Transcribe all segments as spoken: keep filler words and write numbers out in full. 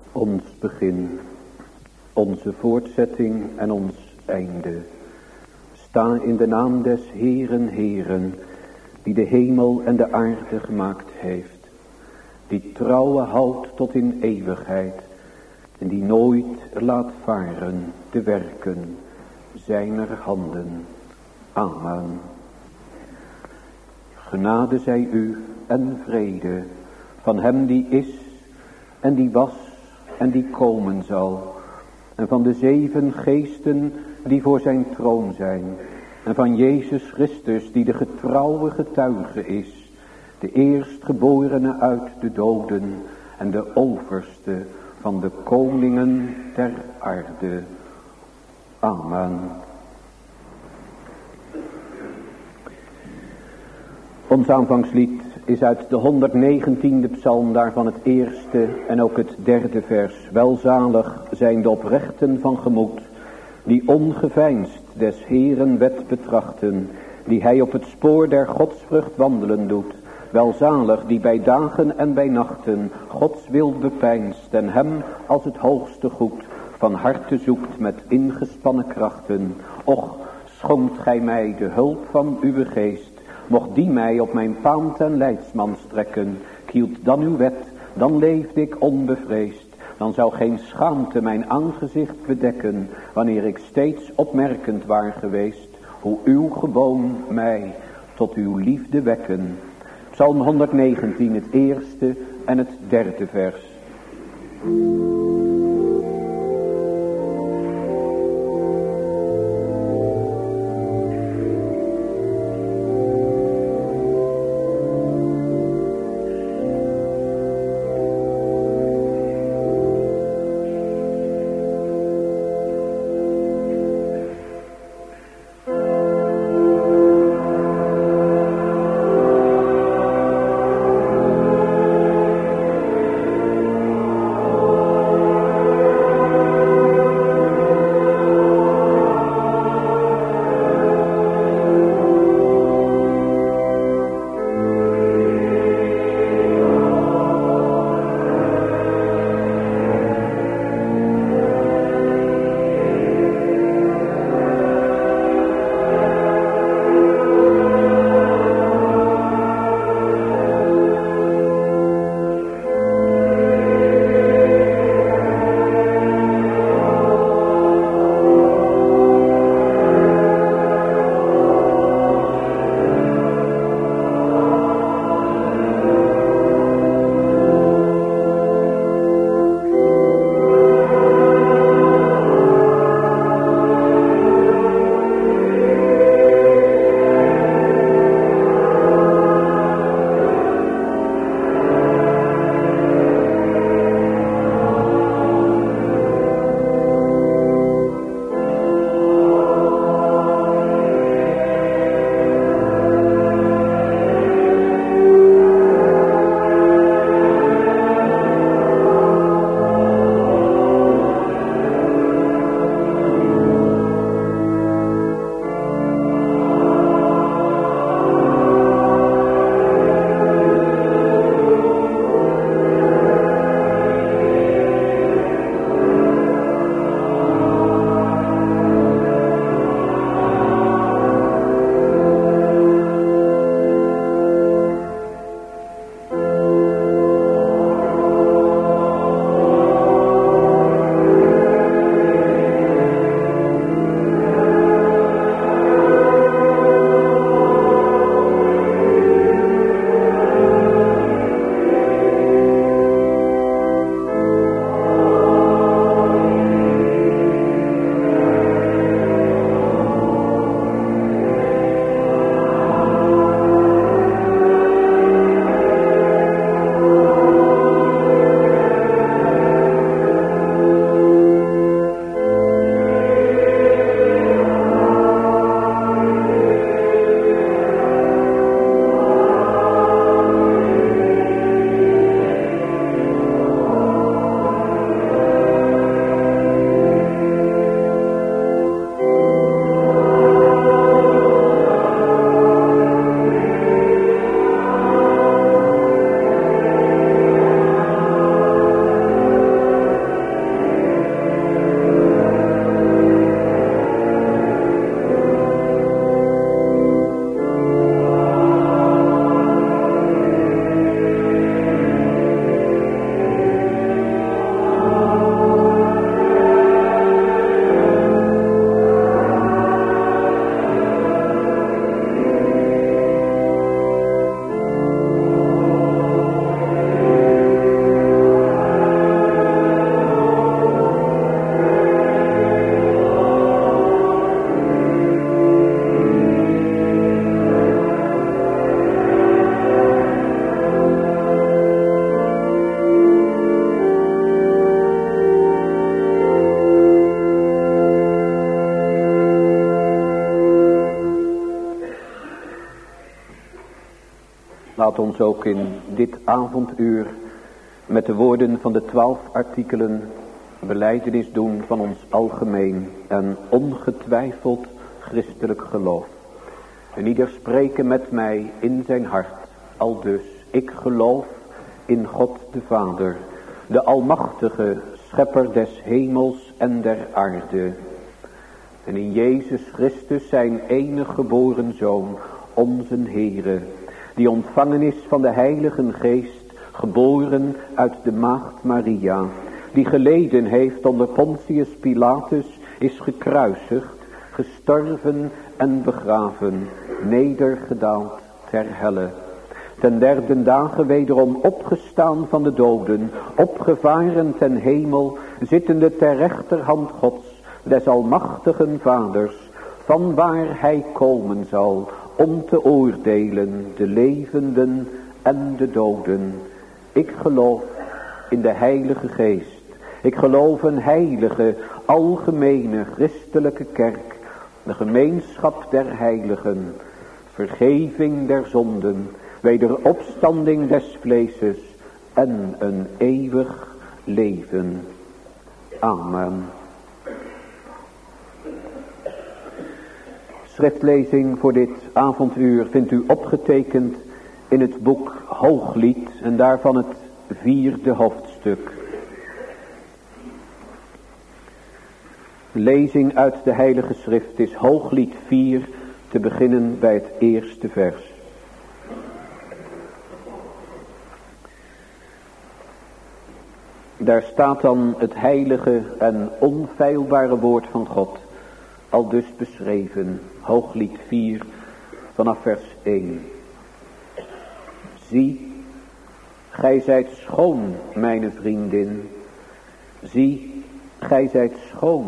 Ons begin, onze voortzetting en ons einde. Sta in de naam des Heeren, Heeren, die de hemel en de aarde gemaakt heeft, die trouwe houdt tot in eeuwigheid en die nooit laat varen de werken zijner handen. Amen. Genade zij u en vrede van hem die is en die was en die komen zal, en van de zeven geesten die voor zijn troon zijn, en van Jezus Christus die de getrouwe getuige is, de eerstgeborene uit de doden en de overste van de koningen ter aarde. Amen. Ons aanvangslied is uit de honderdnegentiende psalm, daarvan het eerste en ook het derde vers. Welzalig zijn de oprechten van gemoed, die ongeveinsd des Heeren wet betrachten, die hij op het spoor der godsvrucht wandelen doet. Welzalig die bij dagen en bij nachten Gods wil bepeinst en hem als het hoogste goed van harte zoekt met ingespannen krachten. Och, schonkt gij mij de hulp van uw geest, mocht die mij op mijn paand en leidsman strekken. Ik hield dan uw wet, dan leefde ik onbevreesd. Dan zou geen schaamte mijn aangezicht bedekken, wanneer ik steeds opmerkend waar geweest, hoe uw gewoon mij tot uw liefde wekken. Psalm honderdnegentien, het eerste en het derde vers. Oh gaat ons ook in dit avonduur met de woorden van de twaalf artikelen belijdenis doen van ons algemeen en ongetwijfeld christelijk geloof. En ieder spreken met mij in zijn hart, aldus: ik geloof in God de Vader, de almachtige schepper des hemels en der aarde. En in Jezus Christus zijn enige geboren Zoon, onze Heere, die ontvangen is van de Heilige Geest, geboren uit de maagd Maria, die geleden heeft onder Pontius Pilatus, is gekruisigd, gestorven en begraven, nedergedaald ter helle. Ten derde dagen wederom opgestaan van de doden, opgevaren ten hemel, zittende ter rechterhand Gods, des almachtigen Vaders, van waar hij komen zal, om te oordelen de levenden en de doden. Ik geloof in de Heilige Geest. Ik geloof een heilige, algemene, christelijke kerk, de gemeenschap der heiligen, vergeving der zonden, wederopstanding des vleeses en een eeuwig leven. Amen. Schriftlezing voor dit avonduur vindt u opgetekend in het boek Hooglied en daarvan het vierde hoofdstuk. Lezing uit de Heilige Schrift is Hooglied vier, te beginnen bij het eerste vers. Daar staat dan het heilige en onfeilbare woord van God, aldus beschreven, Hooglied vier, vanaf vers één. Zie, gij zijt schoon, mijn vriendin. Zie, gij zijt schoon.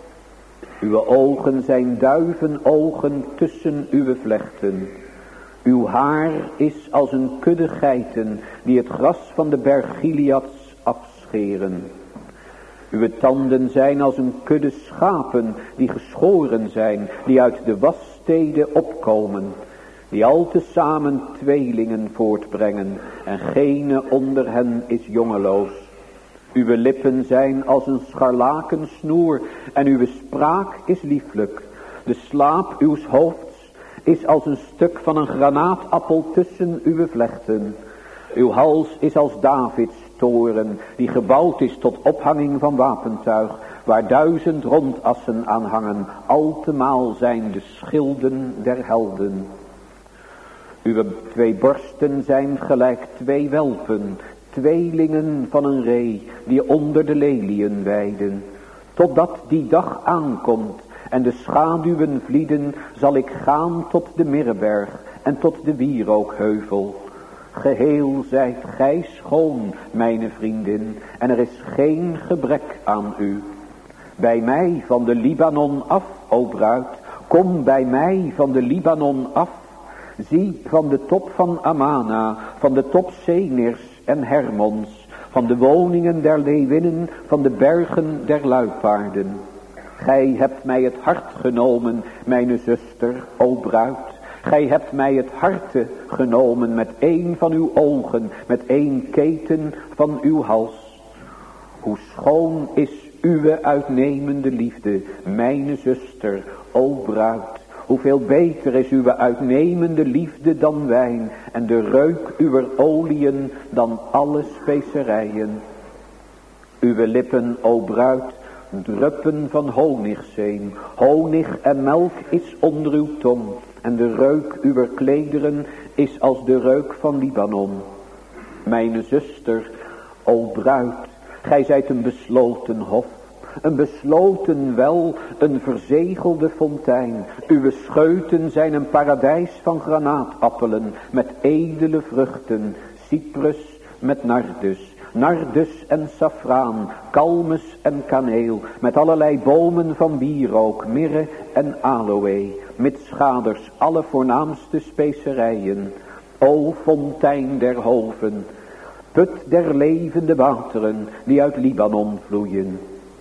Uw ogen zijn duivenogen tussen uw vlechten. Uw haar is als een kudde geiten die het gras van de berg Gileads afscheren. Uw tanden zijn als een kudde schapen die geschoren zijn, die uit de wassteden opkomen, die al tezamen tweelingen voortbrengen en gene onder hen is jongeloos. Uw lippen zijn als een scharlakensnoer en uw spraak is lieflijk. De slaap uws hoofds is als een stuk van een granaatappel tussen uw vlechten. Uw hals is als Davids toren, die gebouwd is tot ophanging van wapentuig, waar duizend rondassen aan hangen, altemaal zijn de schilden der helden. Uw twee borsten zijn gelijk twee welpen, tweelingen van een ree, die onder de leliën weiden. Totdat die dag aankomt en de schaduwen vlieden, zal ik gaan tot de Mirreberg en tot de wierookheuvel. Geheel zijt gij schoon, mijn vriendin, en er is geen gebrek aan u. Bij mij van de Libanon af, o bruid, kom bij mij van de Libanon af. Zie van de top van Amana, van de top Senirs en Hermons, van de woningen der leeuwinnen, van de bergen der luipaarden. Gij hebt mij het hart genomen, mijn zuster, o bruid. Gij hebt mij het harte genomen met één van uw ogen, met één keten van uw hals. Hoe schoon is uw uitnemende liefde, mijn zuster, o bruid. Hoeveel beter is uw uitnemende liefde dan wijn en de reuk uw oliën dan alle specerijen. Uw lippen, o bruid, druppen van honigzeem. Honig en melk is onder uw tong en de reuk uw klederen is als de reuk van Libanon. Mijn zuster, o bruid, gij zijt een besloten hof. Een besloten wel, een verzegelde fontein. Uw scheuten zijn een paradijs van granaatappelen met edele vruchten. Cyprus met nardus, nardus en safraan, kalmus en kaneel. Met allerlei bomen van wierook, mirre en aloë. Mitschaders alle voornaamste specerijen. O fontein der hoven, put der levende wateren die uit Libanon vloeien.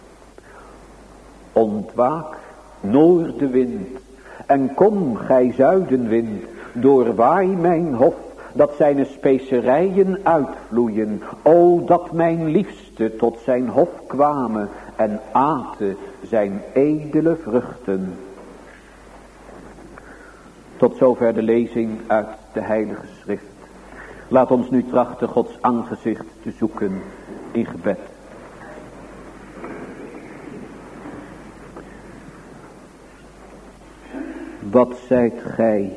Ontwaak, noordenwind, en kom gij zuidenwind, doorwaai mijn hof, dat zijn specerijen uitvloeien. O, dat mijn liefste tot zijn hof kwamen en aten zijn edele vruchten. Tot zover de lezing uit de Heilige Schrift. Laat ons nu trachten Gods aangezicht te zoeken in gebed. Wat zijt gij,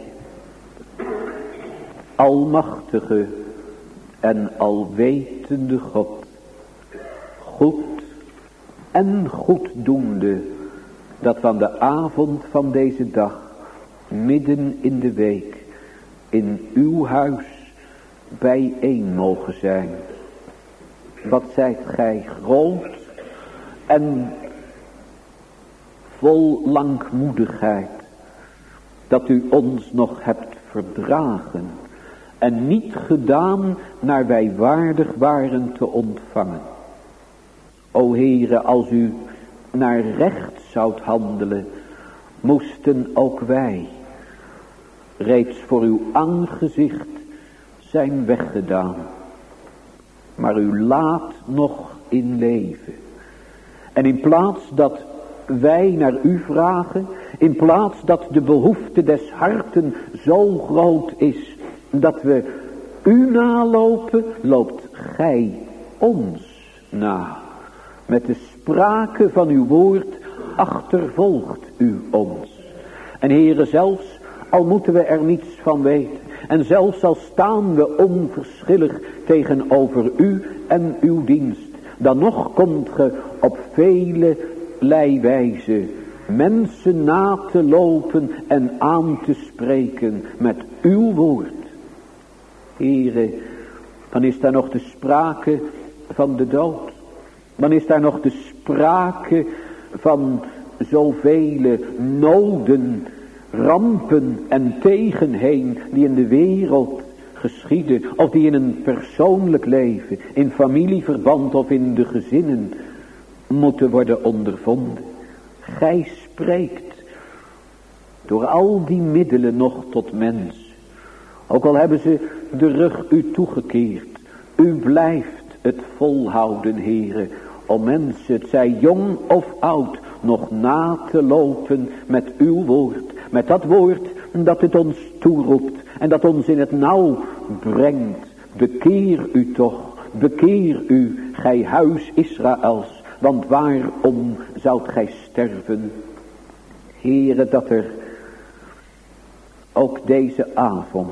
almachtige en alwetende God, goed en goeddoende, dat van de avond van deze dag, midden in de week, in uw huis bijeen mogen zijn. Wat zijt gij groot en vol langmoedigheid, dat u ons nog hebt verdragen en niet gedaan naar wij waardig waren te ontvangen. O Heere, als u naar recht zoudt handelen, moesten ook wij reeds voor uw aangezicht zijn weggedaan. Maar u laat nog in leven. En in plaats dat wij naar u vragen, in plaats dat de behoefte des harten zo groot is, dat we u nalopen, loopt gij ons na. Met de sprake van uw woord achtervolgt u ons. En Heere, zelfs al moeten we er niets van weten, en zelfs al staan we onverschillig tegenover u en uw dienst, dan nog komt ge op vele wijze mensen na te lopen en aan te spreken met uw woord. Heere, dan is daar nog de sprake van de dood. Dan is daar nog de sprake van zoveel noden, rampen en tegenheen die in de wereld geschieden, of die in een persoonlijk leven, in familieverband of in de gezinnen moeten worden ondervonden. Gij spreekt door al die middelen nog tot mens. Ook al hebben ze de rug u toegekeerd. U blijft het volhouden, Heere, om mensen, het zij jong of oud, nog na te lopen met uw woord. Met dat woord dat het ons toeroept en dat ons in het nauw brengt. Bekeer u toch, bekeer u, gij huis Israëls. Want waarom zoudt gij sterven? Heere, dat er ook deze avond,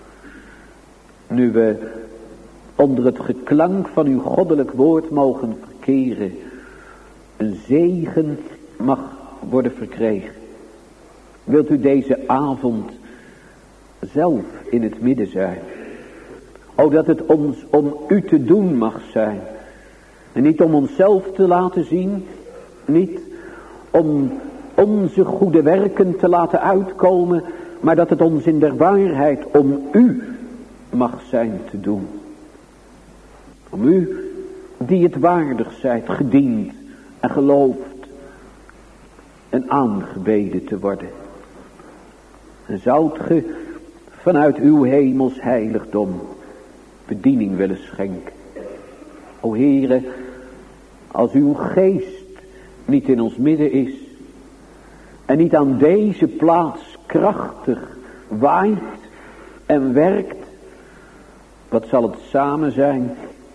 nu we onder het geklank van uw goddelijk woord mogen verkeren, een zegen mag worden verkregen. Wilt u deze avond zelf in het midden zijn? O, dat het ons om u te doen mag zijn. En niet om onszelf te laten zien. Niet om onze goede werken te laten uitkomen. Maar dat het ons in der waarheid om u mag zijn te doen. Om u die het waardig zijt, gediend en geloofd en aangebeden te worden. En zoudt ge vanuit uw hemels heiligdom bediening willen schenken. O Heere, als uw geest niet in ons midden is en niet aan deze plaats krachtig waait en werkt, wat zal het samen zijn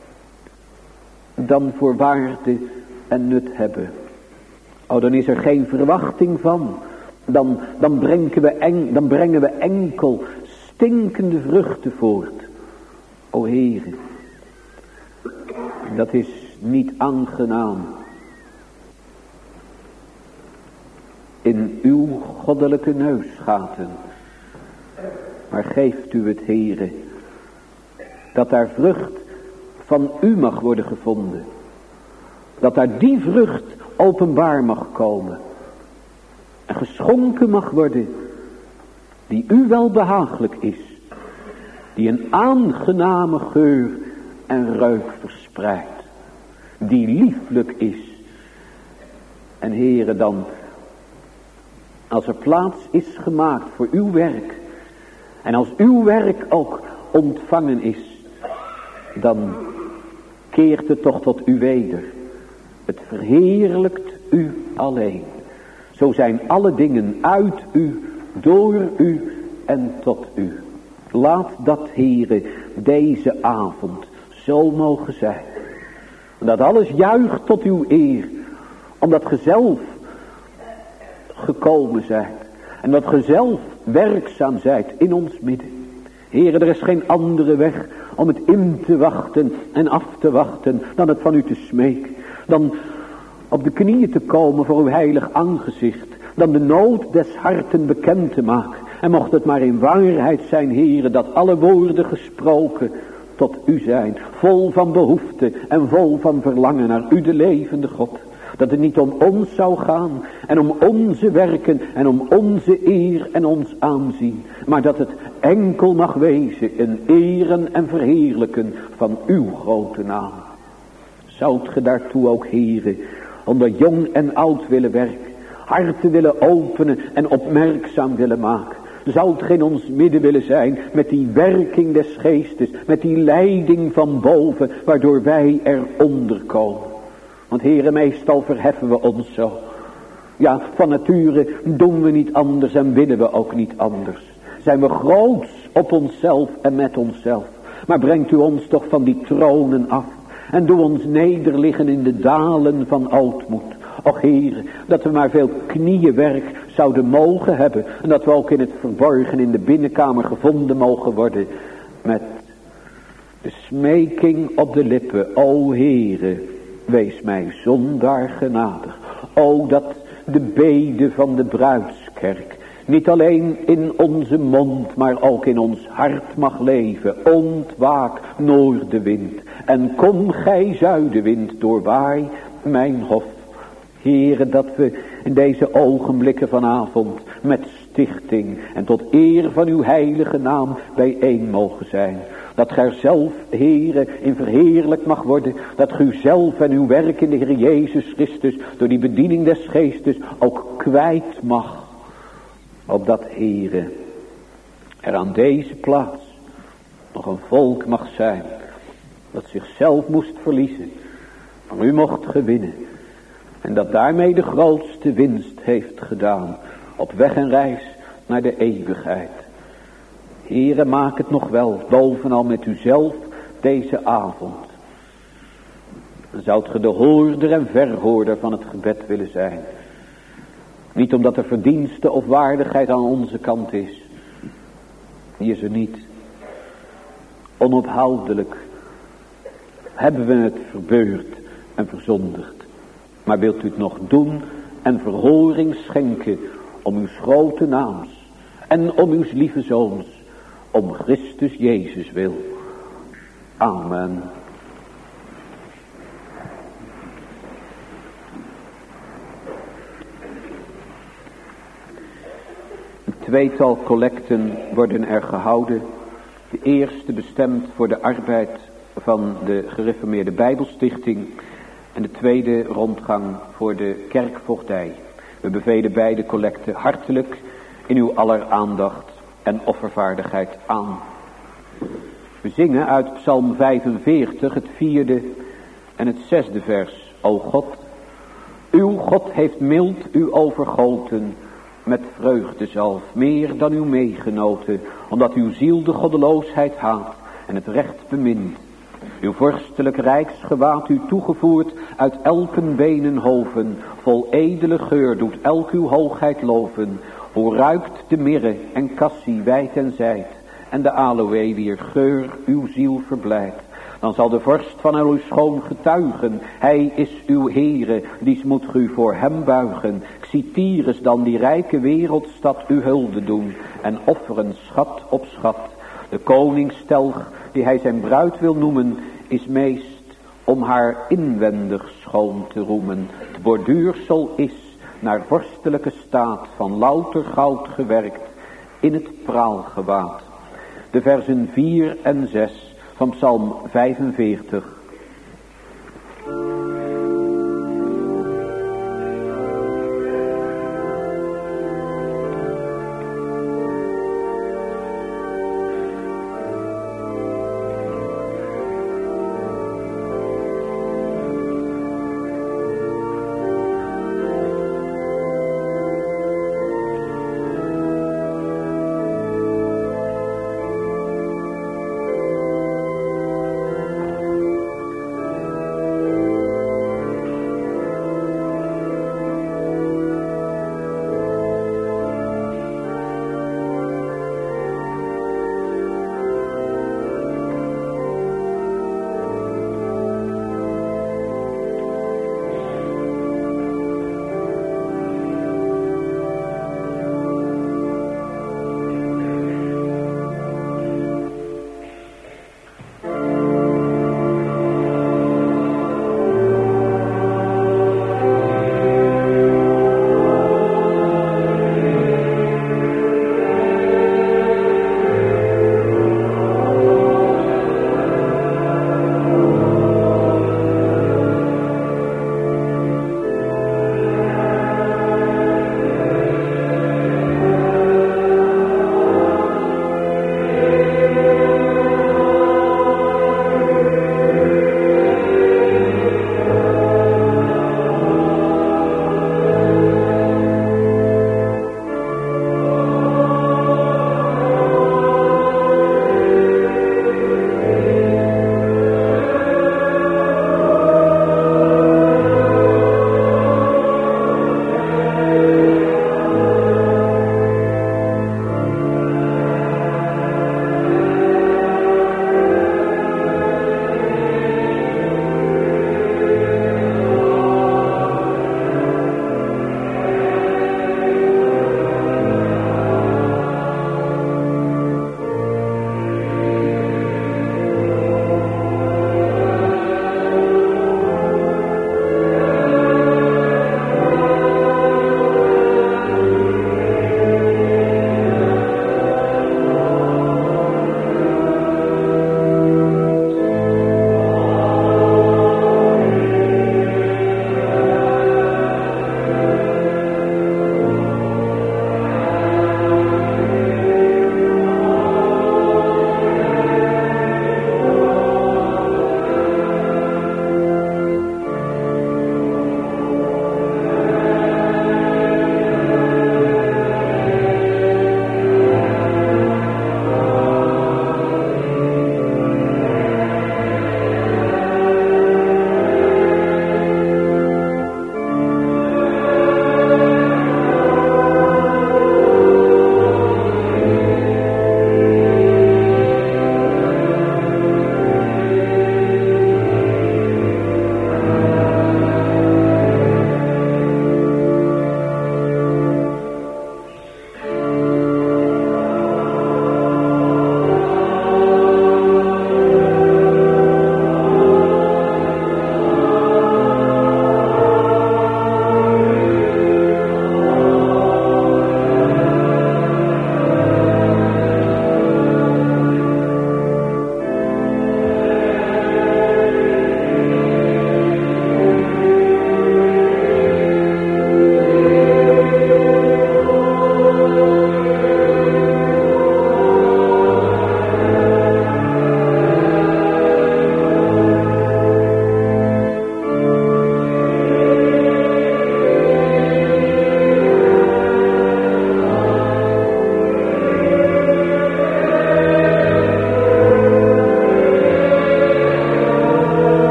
dan voor waarde en nut hebben? O, dan is er geen verwachting van. Dan, dan, brengen we en, dan brengen we enkel stinkende vruchten voort. O Heere, dat is niet aangenaam in uw goddelijke neusgaten. Maar geeft u het, Heere, dat daar vrucht van u mag worden gevonden. Dat daar die vrucht openbaar mag komen. En geschonken mag worden die u wel behagelijk is. Die een aangename geur en reuk verspreidt. Die lieflijk is. En Heere, dan, als er plaats is gemaakt voor uw werk. En als uw werk ook ontvangen is, dan keert het toch tot u weder. Het verheerlijkt u alleen. Zo zijn alle dingen uit u, door u en tot u. Laat dat, Heere, deze avond zo mogen zijn. Dat alles juicht tot uw eer. Omdat ge zelf gekomen zijt. En dat ge zelf werkzaam zijt in ons midden. Heere, er is geen andere weg om het in te wachten en af te wachten dan het van u te smeken. Dan op de knieën te komen voor uw heilig aangezicht. Dan de nood des harten bekend te maken. En mocht het maar in waarheid zijn, Heere, dat alle woorden gesproken tot u zijn. Vol van behoefte en vol van verlangen naar u, de levende God. Dat het niet om ons zou gaan en om onze werken en om onze eer en ons aanzien. Maar dat het enkel mag wezen een eren en verheerlijken van uw grote naam. Zoudt ge daartoe ook, Heere, onder jong en oud willen werken. Harten willen openen en opmerkzaam willen maken. Zoudt ge in ons midden willen zijn met die werking des geestes. Met die leiding van boven waardoor wij eronder komen. Want Heere, meestal verheffen we ons zo. Ja, van nature doen we niet anders en willen we ook niet anders. Zijn we groots op onszelf en met onszelf. Maar brengt u ons toch van die tronen af. En doe ons nederliggen in de dalen van ootmoed. Och Heere, dat we maar veel knieënwerk zouden mogen hebben. En dat we ook in het verborgen in de binnenkamer gevonden mogen worden. Met de smeking op de lippen. O Heere, wees mij zondaar genadig. O, dat de bede van de bruidskerk niet alleen in onze mond, maar ook in ons hart mag leven. Ontwaak noordenwind en kom gij zuidenwind, doorwaai mijn hof. Heere, dat we in deze ogenblikken vanavond met stichting en tot eer van uw heilige naam bijeen mogen zijn. Dat gij zelf, Heere, in verheerlijk mag worden. Dat gij zelf en uw werk in de Heer Jezus Christus door die bediening des geestes ook kwijt mag. Opdat, Heere, er aan deze plaats nog een volk mag zijn dat zichzelf moest verliezen, maar u mocht gewinnen. En dat daarmee de grootste winst heeft gedaan op weg en reis naar de eeuwigheid. Heere, maak het nog wel, bovenal met uzelf deze avond. Dan zoudt ge de hoorder en verhoorder van het gebed willen zijn. Niet omdat er verdienste of waardigheid aan onze kant is. Die is er niet. Onophoudelijk hebben we het verbeurd en verzondigd. Maar wilt u het nog doen en verhoring schenken om uw grote naams en om uw lieve zoons, om Christus Jezus wil. Amen. Een tweetal collecten worden er gehouden. De eerste bestemd voor de arbeid van de gereformeerde Bijbelstichting. En de tweede rondgang voor de kerkvoogdij. We bevelen beide collecten hartelijk in uw aller aandacht en offervaardigheid aan. We zingen uit Psalm vijfenveertig het vierde en het zesde vers. O God, uw God heeft mild u overgoten met vreugdezalf, meer dan uw meegenoten, omdat uw ziel de goddeloosheid haat en het recht bemint. Uw vorstelijk rijksgewaad u toegevoerd uit elken benenhoven, vol edele geur doet elk uw hoogheid loven. Hoe ruikt de mirre en cassie wijd en zijd, en de aloë wier geur uw ziel verblijdt. Dan zal de vorst van uw schoon getuigen, hij is uw Heere, dies moet u voor hem buigen. Ik zie Tyrus dan die rijke wereldstad u hulde doen, en offeren schat op schat. De koningstelg die hij zijn bruid wil noemen, is meest om haar inwendig schoon te roemen. Het borduursel is naar vorstelijke staat van louter goud gewerkt in het praalgewaad. De versen vier en zes van Psalm vijfenveertig.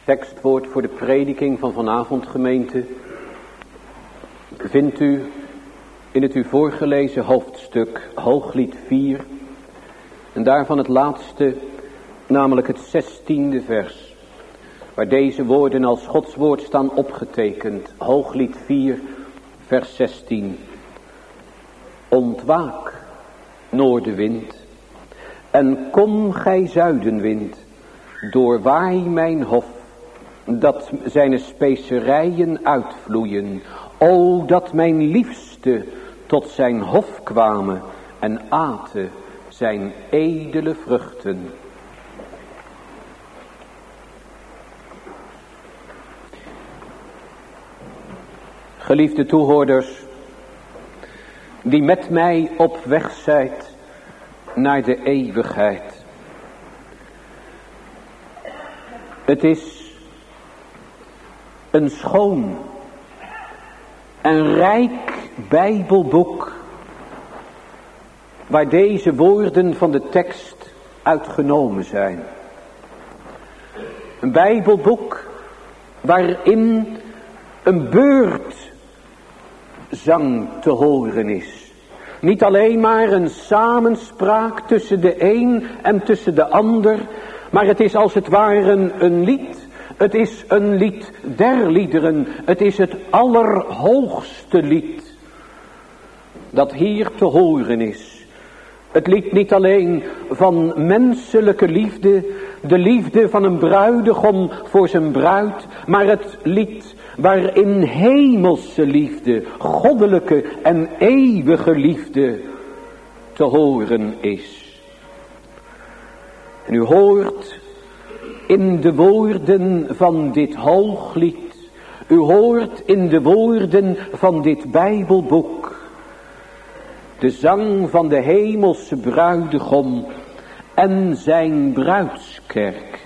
tekstwoord voor de prediking van vanavond, gemeente, vindt u in het u voorgelezen hoofdstuk Hooglied vier en daarvan het laatste, namelijk het zestiende vers, waar deze woorden als Gods woord staan opgetekend. Hooglied vier, vers zestien. Ontwaak, noordenwind, en kom gij zuidenwind, doorwaai mijn hof, dat zijn specerijen uitvloeien. O, dat mijn liefste tot zijn hof kwamen en aten zijn edele vruchten. Geliefde toehoorders, die met mij op weg zijt naar de eeuwigheid. Het is een schoon en rijk Bijbelboek waar deze woorden van de tekst uitgenomen zijn. Een Bijbelboek waarin een beurtzang te horen is. Niet alleen maar een samenspraak tussen de een en tussen de ander, maar het is als het ware een lied. Het is een lied der liederen. Het is het allerhoogste lied dat hier te horen is. Het lied niet alleen van menselijke liefde, de liefde van een bruidegom voor zijn bruid, maar het lied waarin hemelse liefde, goddelijke en eeuwige liefde te horen is. En u hoort in de woorden van dit hooglied, u hoort in de woorden van dit Bijbelboek de zang van de hemelse bruidegom en zijn bruidskerk.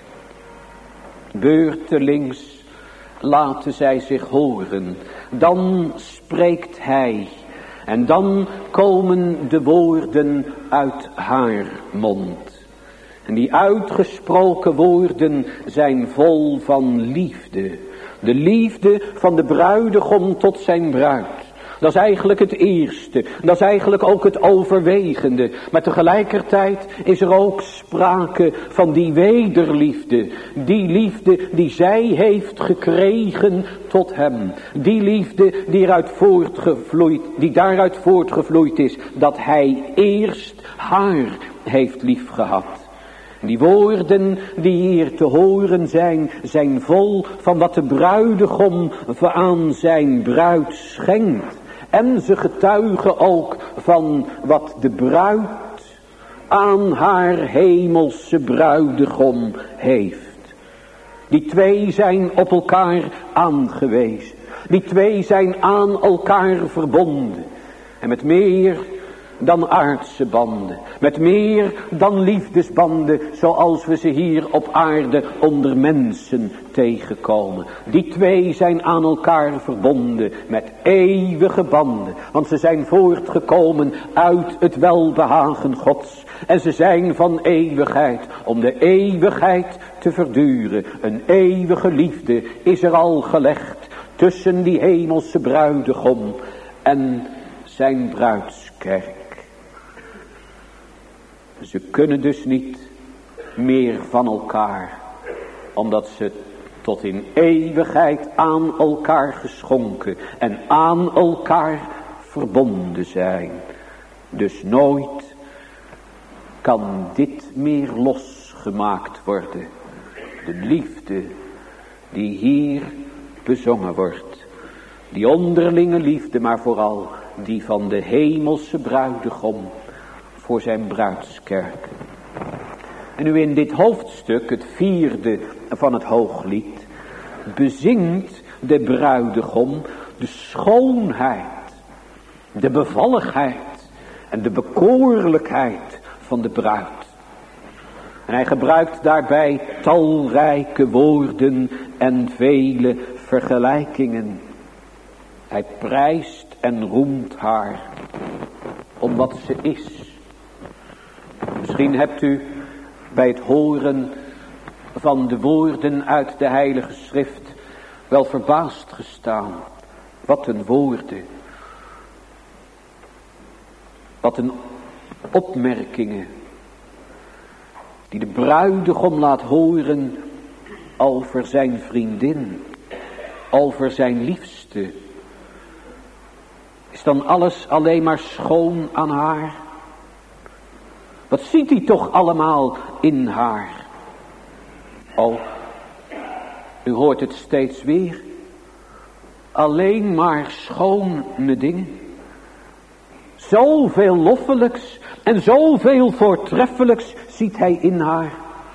Beurtelings laten zij zich horen, dan spreekt hij en dan komen de woorden uit haar mond. En die uitgesproken woorden zijn vol van liefde. De liefde van de bruidegom tot zijn bruid. Dat is eigenlijk het eerste. Dat is eigenlijk ook het overwegende. Maar tegelijkertijd is er ook sprake van die wederliefde. Die liefde die zij heeft gekregen tot hem. Die liefde die eruit voortgevloeid, die daaruit voortgevloeid is. Dat hij eerst haar heeft liefgehad. Die woorden die hier te horen zijn, zijn vol van wat de bruidegom aan zijn bruid schenkt. En ze getuigen ook van wat de bruid aan haar hemelse bruidegom heeft. Die twee zijn op elkaar aangewezen. Die twee zijn aan elkaar verbonden. En met meer dan aardse banden. Met meer dan liefdesbanden zoals we ze hier op aarde onder mensen tegenkomen. Die twee zijn aan elkaar verbonden met eeuwige banden. Want ze zijn voortgekomen uit het welbehagen Gods. En ze zijn van eeuwigheid om de eeuwigheid te verduren. Een eeuwige liefde is er al gelegd tussen die hemelse bruidegom en zijn bruidskerk. Ze kunnen dus niet meer van elkaar, omdat ze tot in eeuwigheid aan elkaar geschonken en aan elkaar verbonden zijn. Dus nooit kan dit meer losgemaakt worden. De liefde die hier bezongen wordt. Die onderlinge liefde, maar vooral die van de hemelse bruidegom voor zijn bruidskerk. En nu in dit hoofdstuk, het vierde van het Hooglied, bezingt de bruidegom de schoonheid, de bevalligheid en de bekoorlijkheid van de bruid. En hij gebruikt daarbij talrijke woorden en vele vergelijkingen. Hij prijst en roemt haar om wat ze is. Misschien hebt u bij het horen van de woorden uit de Heilige Schrift wel verbaasd gestaan. Wat een woorden. Wat een opmerkingen. Die de bruidegom laat horen over zijn vriendin. Over zijn liefste. Is dan alles alleen maar schoon aan haar? Wat ziet hij toch allemaal in haar? Oh, u hoort het steeds weer. Alleen maar schone dingen. Zoveel loffelijks en zoveel voortreffelijks ziet hij in haar.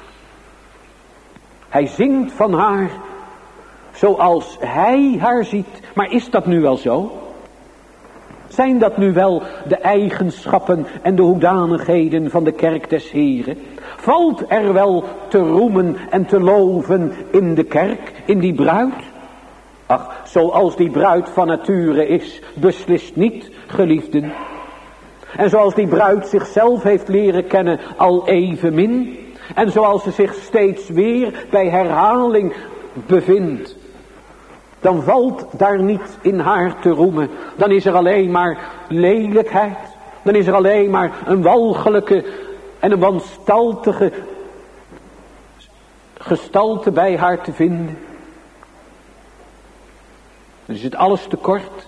Hij zingt van haar zoals hij haar ziet. Maar is dat nu wel zo? Zijn dat nu wel de eigenschappen en de hoedanigheden van de kerk des Heren? Valt er wel te roemen en te loven in de kerk, in die bruid? Ach, zoals die bruid van nature is, beslist niet, geliefden. En zoals die bruid zichzelf heeft leren kennen al evenmin. En zoals ze zich steeds weer bij herhaling bevindt. Dan valt daar niet in haar te roemen. Dan is er alleen maar lelijkheid. Dan is er alleen maar een walgelijke en een wanstaltige gestalte bij haar te vinden. Dan is het alles te kort.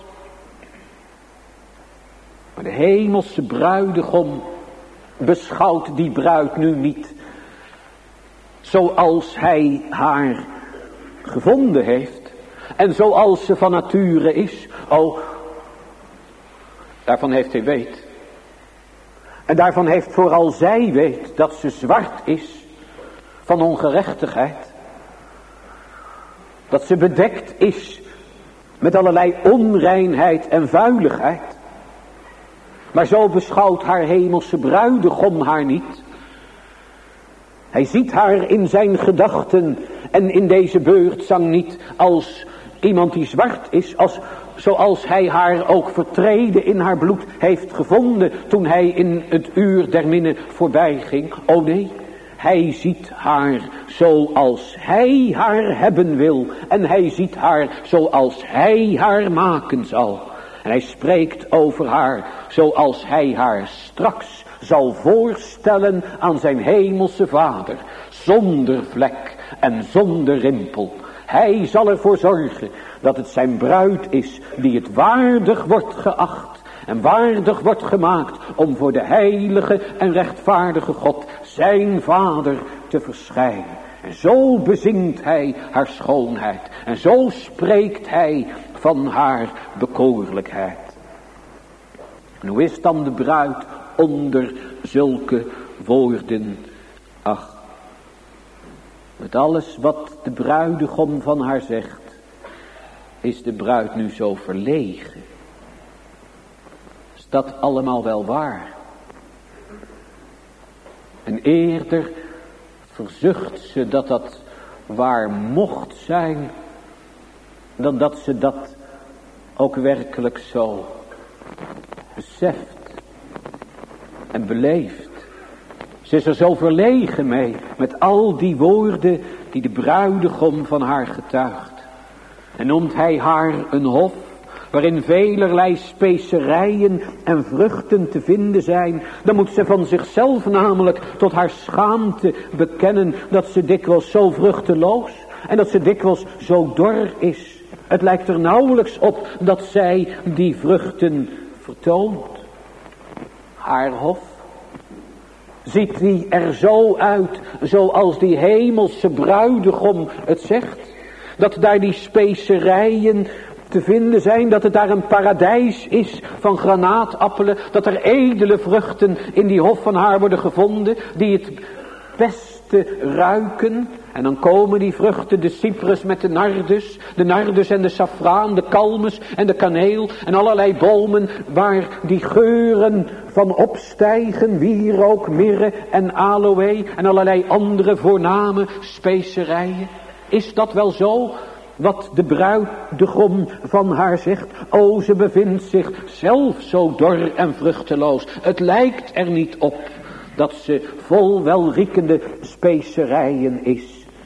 Maar de hemelse bruidegom beschouwt die bruid nu niet zoals hij haar gevonden heeft. En zoals ze van nature is. Oh, daarvan heeft hij weet. En daarvan heeft vooral zij weet dat ze zwart is van ongerechtigheid. Dat ze bedekt is met allerlei onreinheid en vuiligheid. Maar zo beschouwt haar hemelse bruidegom haar niet. Hij ziet haar in zijn gedachten en in deze beurtzang niet als iemand die zwart is, als, zoals hij haar ook vertreden in haar bloed heeft gevonden toen hij in het uur der minne voorbij ging. Oh nee, hij ziet haar zoals hij haar hebben wil en hij ziet haar zoals hij haar maken zal. En hij spreekt over haar zoals hij haar straks zal voorstellen aan zijn hemelse Vader. Zonder vlek en zonder rimpel. Hij zal ervoor zorgen dat het zijn bruid is die het waardig wordt geacht. En waardig wordt gemaakt om voor de heilige en rechtvaardige God zijn Vader te verschijnen. En zo bezingt hij haar schoonheid. En zo spreekt hij van haar bekoorlijkheid. En hoe is dan de bruid onder zulke woorden? Ach, met alles wat de bruidegom van haar zegt, is de bruid nu zo verlegen. Is dat allemaal wel waar? En eerder verzucht ze dat dat waar mocht zijn, dan dat ze dat ook werkelijk zo beseft en beleeft. Ze is er zo verlegen mee met al die woorden die de bruidegom van haar getuigt. En noemt hij haar een hof waarin velerlei specerijen en vruchten te vinden zijn, dan moet ze van zichzelf namelijk tot haar schaamte bekennen dat ze dikwijls zo vruchteloos en dat ze dikwijls zo dor is. Het lijkt er nauwelijks op dat zij die vruchten vertoont. Haar hof, ziet die er zo uit zoals die hemelse bruidegom het zegt? Dat daar die specerijen te vinden zijn, dat het daar een paradijs is van granaatappelen, dat er edele vruchten in die hof van haar worden gevonden, die het beste ruiken. En dan komen die vruchten, de cyprus met de nardus, de nardus en de safraan, de kalmus en de kaneel en allerlei bomen waar die geuren van opstijgen, wierook, mirre en aloë en allerlei andere voorname specerijen. Is dat wel zo wat de bruidegom van haar zegt? O, ze bevindt zich zelf zo dor en vruchteloos. Het lijkt er niet op dat ze vol welriekende specerijen is.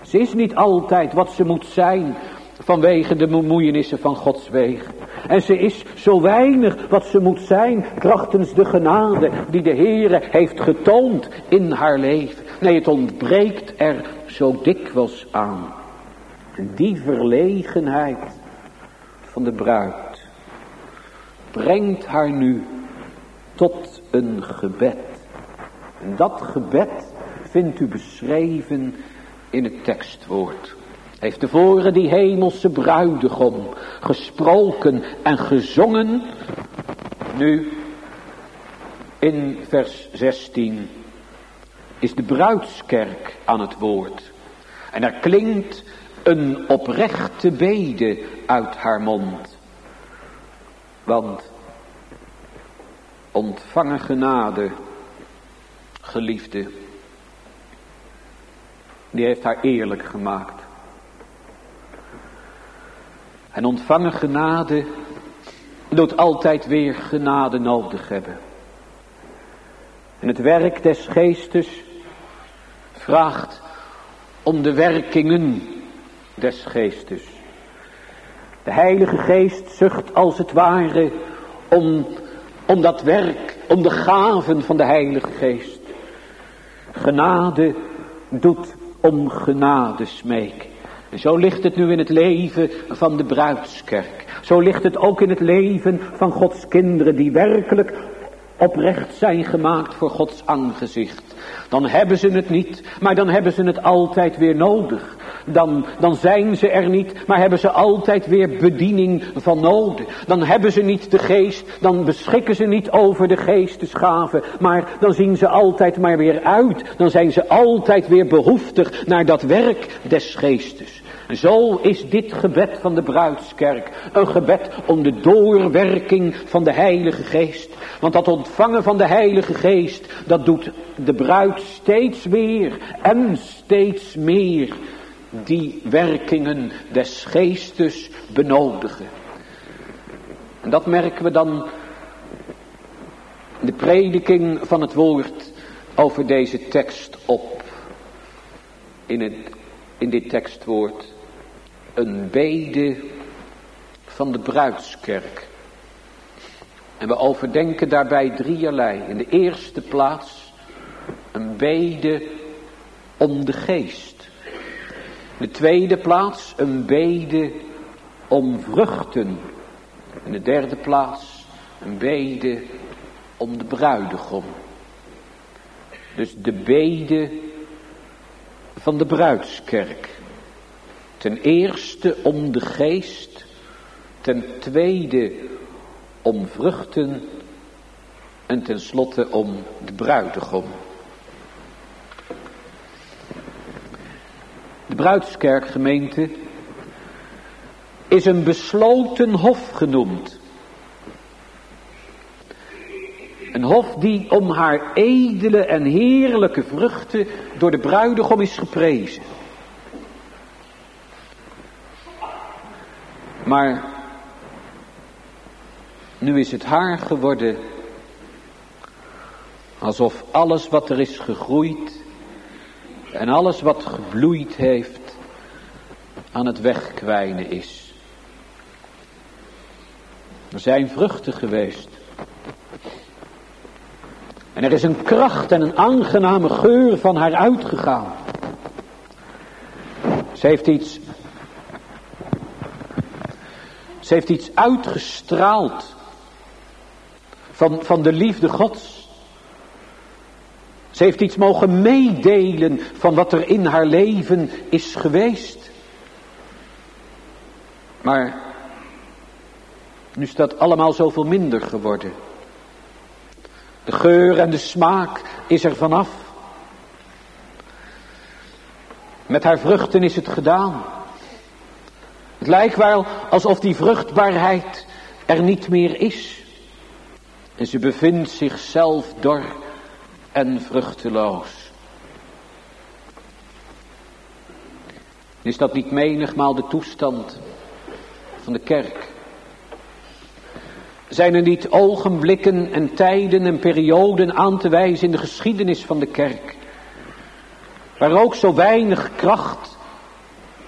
Ze is niet altijd wat ze moet zijn vanwege de bemoeienissen van Gods wegen. En ze is zo weinig wat ze moet zijn krachtens de genade die de Heere heeft getoond in haar leven. Nee, het ontbreekt er zo dikwijls aan. En die verlegenheid van de bruid brengt haar nu tot een gebed. En dat gebed vindt u beschreven in het tekstwoord. Heeft tevoren die hemelse bruidegom gesproken en gezongen. Nu in vers zestien is de bruidskerk aan het woord. En er klinkt een oprechte bede uit haar mond. Want ontvangen genade, geliefde, die heeft haar eerlijk gemaakt. En ontvangen genade doet altijd weer genade nodig hebben. En het werk des geestes vraagt om de werkingen des geestes. De Heilige Geest zucht als het ware om, om dat werk, om de gaven van de Heilige Geest. Genade doet om genade smeken. En zo ligt het nu in het leven van de bruidskerk. Zo ligt het ook in het leven van Gods kinderen die werkelijk oprecht zijn gemaakt voor Gods aangezicht. Dan hebben ze het niet, maar dan hebben ze het altijd weer nodig. Dan, dan zijn ze er niet, maar hebben ze altijd weer bediening van nodig. Dan hebben ze niet de geest, dan beschikken ze niet over de geestesgaven. Maar dan zien ze altijd maar weer uit. Dan zijn ze altijd weer behoeftig naar dat werk des geestes. En zo is dit gebed van de bruidskerk een gebed om de doorwerking van de Heilige Geest. Want dat ontvangen van de Heilige Geest, dat doet de bruid steeds weer en steeds meer die werkingen des geestes benodigen. En dat merken we dan in de prediking van het woord over deze tekst op. In, het, in dit tekstwoord. Een bede van de bruidskerk. En we overdenken daarbij drieërlei. In de eerste plaats een bede om de geest. In de tweede plaats een bede om vruchten. In de derde plaats een bede om de bruidegom. Dus de bede van de bruidskerk. Ten eerste om de geest. Ten tweede om vruchten. En ten slotte om de bruidegom. De bruidskerkgemeente is een besloten hof genoemd. Een hof die om haar edele en heerlijke vruchten door de bruidegom is geprezen. Maar nu is het haar geworden alsof alles wat er is gegroeid en alles wat gebloeid heeft aan het wegkwijnen is. Er zijn vruchten geweest. En er is een kracht en een aangename geur van haar uitgegaan. Ze heeft iets... Ze heeft iets uitgestraald van, van de liefde Gods. Ze heeft iets mogen meedelen van wat er in haar leven is geweest. Maar nu is dat allemaal zoveel minder geworden. De geur en de smaak is er vanaf. Met haar vruchten is het gedaan. Het lijkt wel alsof die vruchtbaarheid er niet meer is. En ze bevindt zichzelf dor en vruchteloos. Is dat niet menigmaal de toestand van de kerk? Zijn er niet ogenblikken en tijden en perioden aan te wijzen in de geschiedenis van de kerk, waar ook zo weinig kracht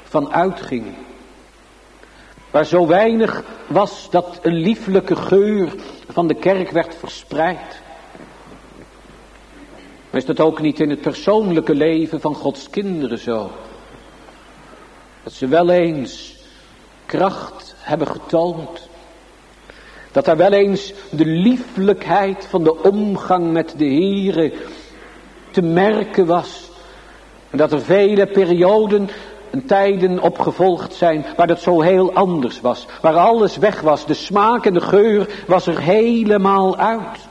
van uitging. Waar zo weinig was dat een lieflijke geur van de kerk werd verspreid. Maar is dat ook niet in het persoonlijke leven van Gods kinderen zo? Dat ze wel eens kracht hebben getoond. Dat daar wel eens de lieflijkheid van de omgang met de Heere te merken was. En dat er vele perioden en tijden opgevolgd zijn waar dat zo heel anders was. Waar alles weg was. De smaak en de geur was er helemaal uit.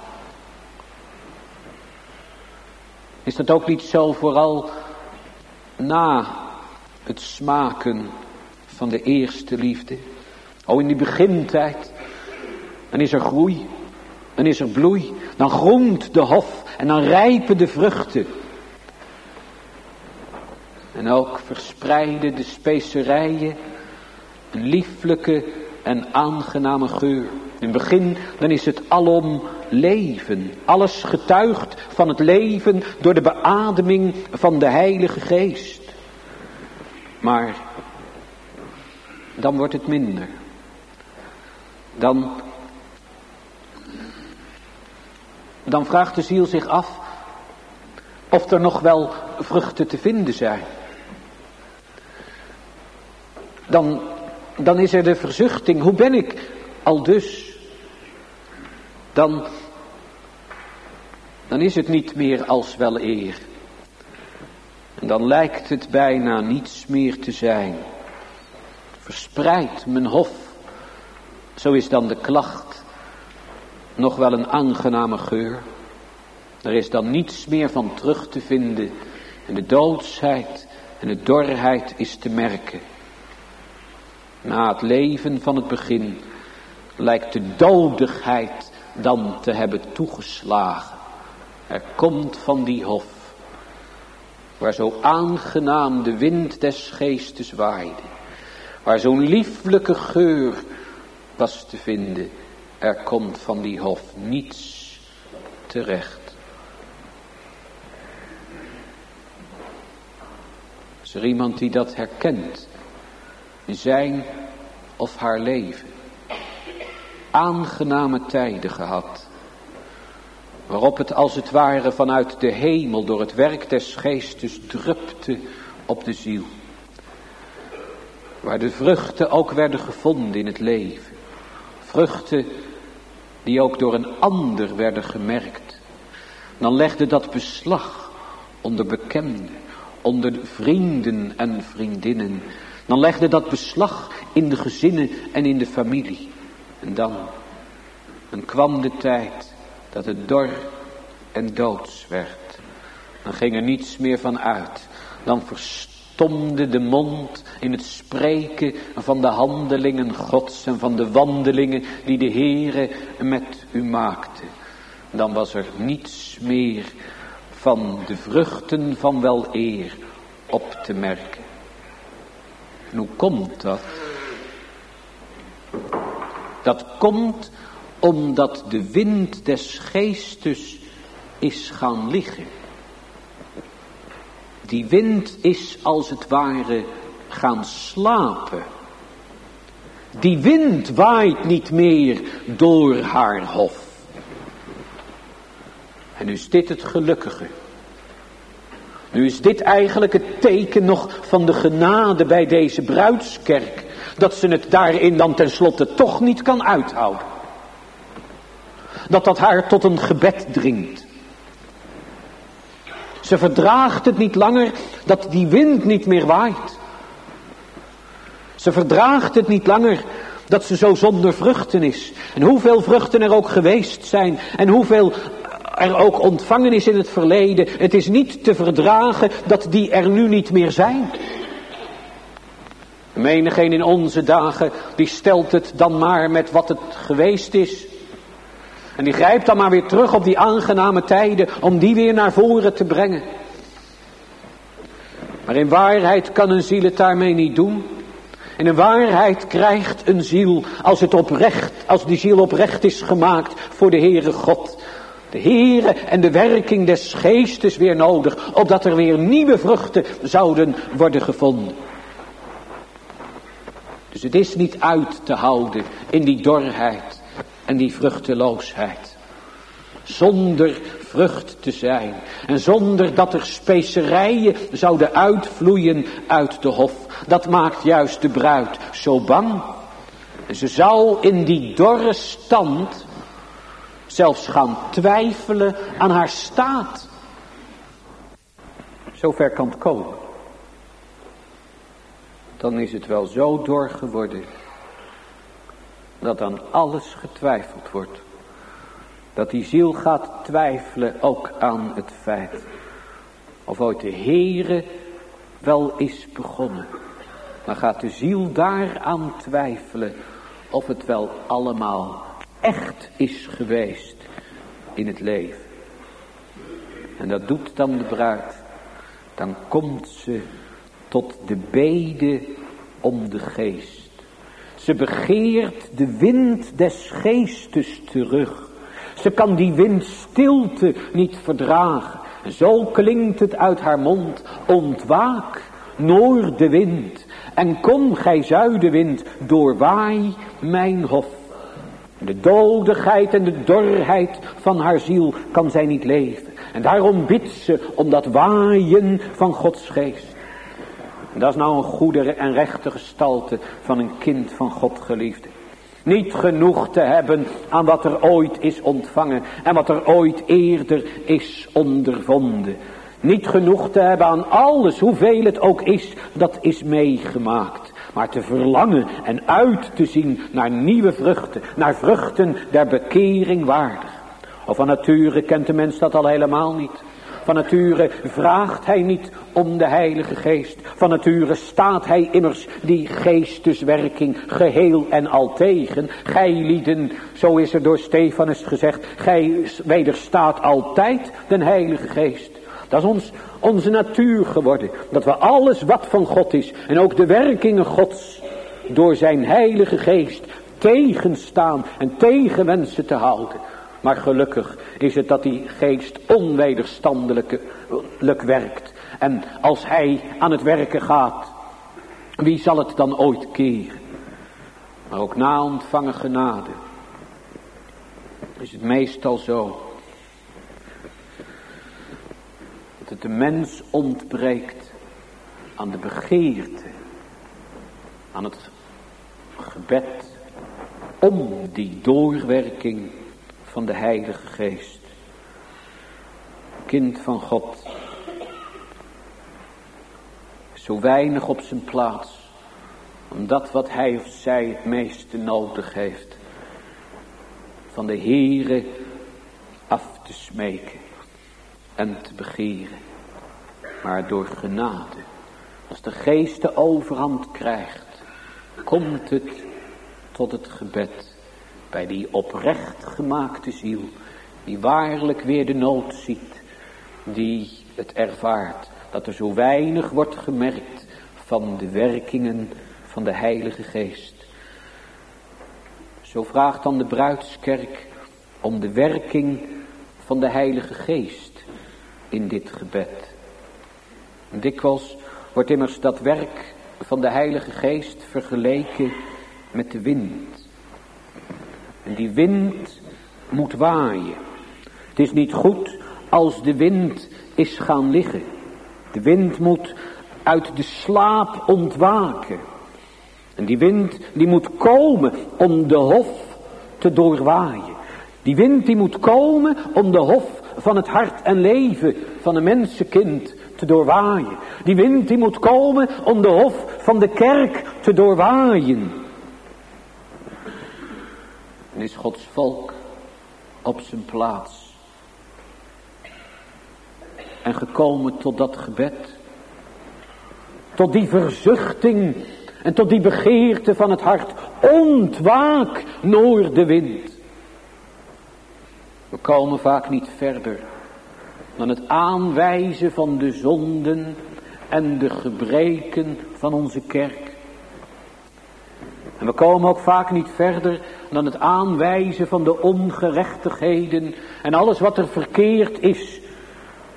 Is dat ook niet zo vooral na het smaken van de eerste liefde? Oh, in die begintijd. Dan is er groei. Dan is er bloei. Dan groent de hof. En dan rijpen de vruchten. En ook verspreiden de specerijen een lieflijke en aangename geur. In het begin dan is het alom leven. Alles getuigt van het leven door de beademing van de Heilige Geest. Maar dan wordt het minder. Dan, dan vraagt de ziel zich af of er nog wel vruchten te vinden zijn. Dan, dan is er de verzuchting, hoe ben ik al dus? Dan, dan is het niet meer als wel eer. En dan lijkt het bijna niets meer te zijn. Verspreid mijn hof, zo is dan de klacht, nog wel een aangename geur. Er is dan niets meer van terug te vinden. En de doodsheid en de dorheid is te merken. Na het leven van het begin lijkt de dodigheid dan te hebben toegeslagen. Er komt van die hof, waar zo aangenaam de wind des geestes waaide, waar zo'n lieflijke geur was te vinden, er komt van die hof niets terecht. Is er iemand die dat herkent in zijn of haar leven? Aangename tijden gehad, waarop het als het ware vanuit de hemel door het werk des geestes drupte op de ziel. Waar de vruchten ook werden gevonden in het leven. Vruchten die ook door een ander werden gemerkt. Dan legde dat beslag onder bekenden, onder vrienden en vriendinnen. Dan legde dat beslag in de gezinnen en in de familie. En dan, dan kwam de tijd dat het dor en doods werd. Dan ging er niets meer van uit. Dan verstomde de mond in het spreken van de handelingen Gods en van de wandelingen die de Heere met u maakte. Dan was er niets meer van de vruchten van wel eer op te merken. En hoe komt dat? Dat komt omdat de wind des geestes is gaan liggen. Die wind is als het ware gaan slapen. Die wind waait niet meer door haar hof. En nu is dit het gelukkige. Nu is dit eigenlijk het teken nog van de genade bij deze bruidskerk. Dat ze het daarin dan tenslotte toch niet kan uithouden. Dat dat haar tot een gebed dringt. Ze verdraagt het niet langer dat die wind niet meer waait. Ze verdraagt het niet langer dat ze zo zonder vruchten is. En hoeveel vruchten er ook geweest zijn. En hoeveel er ook ontvangen is in het verleden. Het is niet te verdragen dat die er nu niet meer zijn. Menigeen in onze dagen, die stelt het dan maar met wat het geweest is. En die grijpt dan maar weer terug op die aangename tijden om die weer naar voren te brengen. Maar in waarheid kan een ziel het daarmee niet doen. En in waarheid krijgt een ziel, als het oprecht, als die ziel oprecht is gemaakt voor de Heere God, de Heere en de werking des geestes weer nodig, opdat er weer nieuwe vruchten zouden worden gevonden. Dus het is niet uit te houden in die dorheid en die vruchteloosheid. Zonder vrucht te zijn. En zonder dat er specerijen zouden uitvloeien uit de hof. Dat maakt juist de bruid zo bang. En ze zou in die dorre stand zelfs gaan twijfelen aan haar staat. Zover kan het komen. Dan is het wel zo dor geworden dat aan alles getwijfeld wordt. Dat die ziel gaat twijfelen ook aan het feit of ooit de Heere wel is begonnen. Maar gaat de ziel daaraan twijfelen of het wel allemaal echt is geweest in het leven. En dat doet dan de bruid. Dan komt ze tot de bede om de geest. Ze begeert de wind des geestes terug. Ze kan die windstilte niet verdragen. En zo klinkt het uit haar mond. Ontwaak, noordenwind. En kom, gij zuidenwind, doorwaai mijn hof. De dodigheid en de dorheid van haar ziel kan zij niet leven. En daarom bidt ze om dat waaien van Gods geest. En dat is nou een goede en rechte gestalte van een kind van God, geliefde. Niet genoeg te hebben aan wat er ooit is ontvangen en wat er ooit eerder is ondervonden. Niet genoeg te hebben aan alles, hoeveel het ook is, dat is meegemaakt. Maar te verlangen en uit te zien naar nieuwe vruchten, naar vruchten der bekering waardig. Of van nature kent de mens dat al helemaal niet. Van nature vraagt hij niet om de Heilige Geest. Van nature staat hij immers die geesteswerking geheel en al tegen. Gij lieden, zo is er door Stefanus gezegd, gij wederstaat altijd den Heilige Geest. Dat is ons, onze natuur geworden. Dat we alles wat van God is en ook de werkingen Gods door zijn Heilige Geest tegenstaan en tegen wensen te houden. Maar gelukkig is het dat die geest onwederstandelijk werkt. En als hij aan het werken gaat, wie zal het dan ooit keren? Maar ook na ontvangen genade is het meestal zo dat het de mens ontbreekt aan de begeerte, aan het gebed om die doorwerking van de Heilige Geest. Kind van God, zo weinig op zijn plaats om dat wat hij of zij het meeste nodig heeft van de Heere af te smeken en te begeren. Maar door genade, als de Geest de overhand krijgt, komt het tot het gebed bij die oprecht gemaakte ziel, die waarlijk weer de nood ziet, die het ervaart dat er zo weinig wordt gemerkt van de werkingen van de Heilige Geest. Zo vraagt dan de bruidskerk om de werking van de Heilige Geest in dit gebed. En dikwijls wordt immers dat werk van de Heilige Geest vergeleken met de wind. En die wind moet waaien. Het is niet goed als de wind is gaan liggen. De wind moet uit de slaap ontwaken. En die wind die moet komen om de hof te doorwaaien. Die wind die moet komen om de hof van het hart en leven van een mensenkind te doorwaaien. Die wind die moet komen om de hof van de kerk te doorwaaien. En is Gods volk op zijn plaats en gekomen tot dat gebed, tot die verzuchting en tot die begeerte van het hart: ontwaak, noordenwind. We komen vaak niet verder dan het aanwijzen van de zonden en de gebreken van onze kerk. En we komen ook vaak niet verder dan het aanwijzen van de ongerechtigheden en alles wat er verkeerd is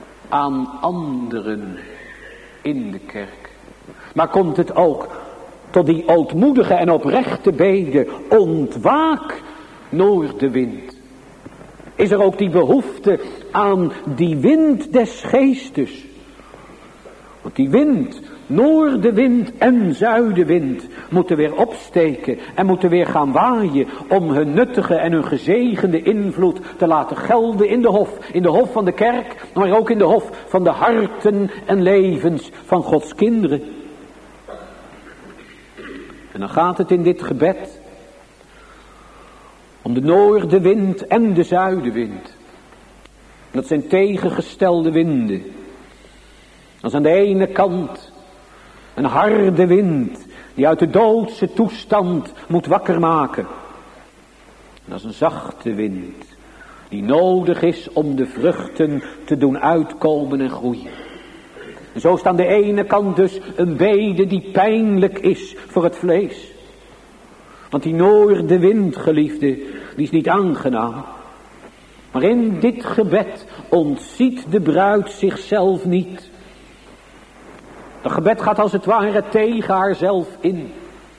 aan anderen in de kerk. Maar komt het ook tot die ootmoedige en oprechte bede, ontwaak noordenwind. Is er ook die behoefte aan die wind des geestes. Want die wind, noordenwind en zuidenwind, moeten weer opsteken en moeten weer gaan waaien om hun nuttige en hun gezegende invloed te laten gelden in de hof. In de hof van de kerk, maar ook in de hof van de harten en levens van Gods kinderen. En dan gaat het in dit gebed om de noordenwind en de zuidenwind. Dat zijn tegengestelde winden. Dat is aan de ene kant een harde wind die uit de doodse toestand moet wakker maken. Dat is een zachte wind die nodig is om de vruchten te doen uitkomen en groeien. En zo is aan de ene kant dus een bede die pijnlijk is voor het vlees. Want die noordenwind, geliefde, die is niet aangenaam. Maar in dit gebed ontziet de bruid zichzelf niet. Dat gebed gaat als het ware tegen haarzelf in.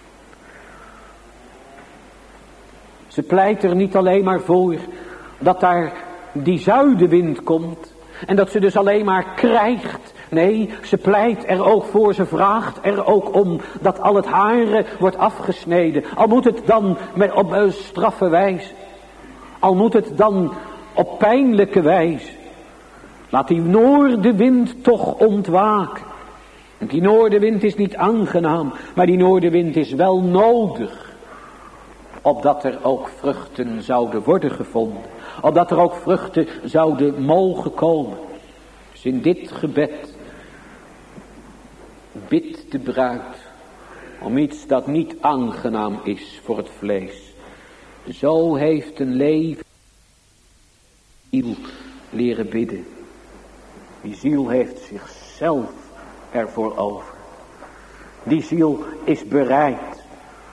Ze pleit er niet alleen maar voor dat daar die zuidenwind komt. En dat ze dus alleen maar krijgt. Nee, ze pleit er ook voor, ze vraagt er ook om dat al het hare wordt afgesneden. Al moet het dan met, op een straffe wijze. Al moet het dan op pijnlijke wijze. Laat die noordenwind toch ontwaken. Want die noordenwind is niet aangenaam, maar die noordenwind is wel nodig. Opdat er ook vruchten zouden worden gevonden. Opdat er ook vruchten zouden mogen komen. Dus in dit gebed bidt de bruid om iets dat niet aangenaam is voor het vlees. Zo heeft een leven ziel leren bidden. Die ziel heeft zichzelf ervoor over. Die ziel is bereid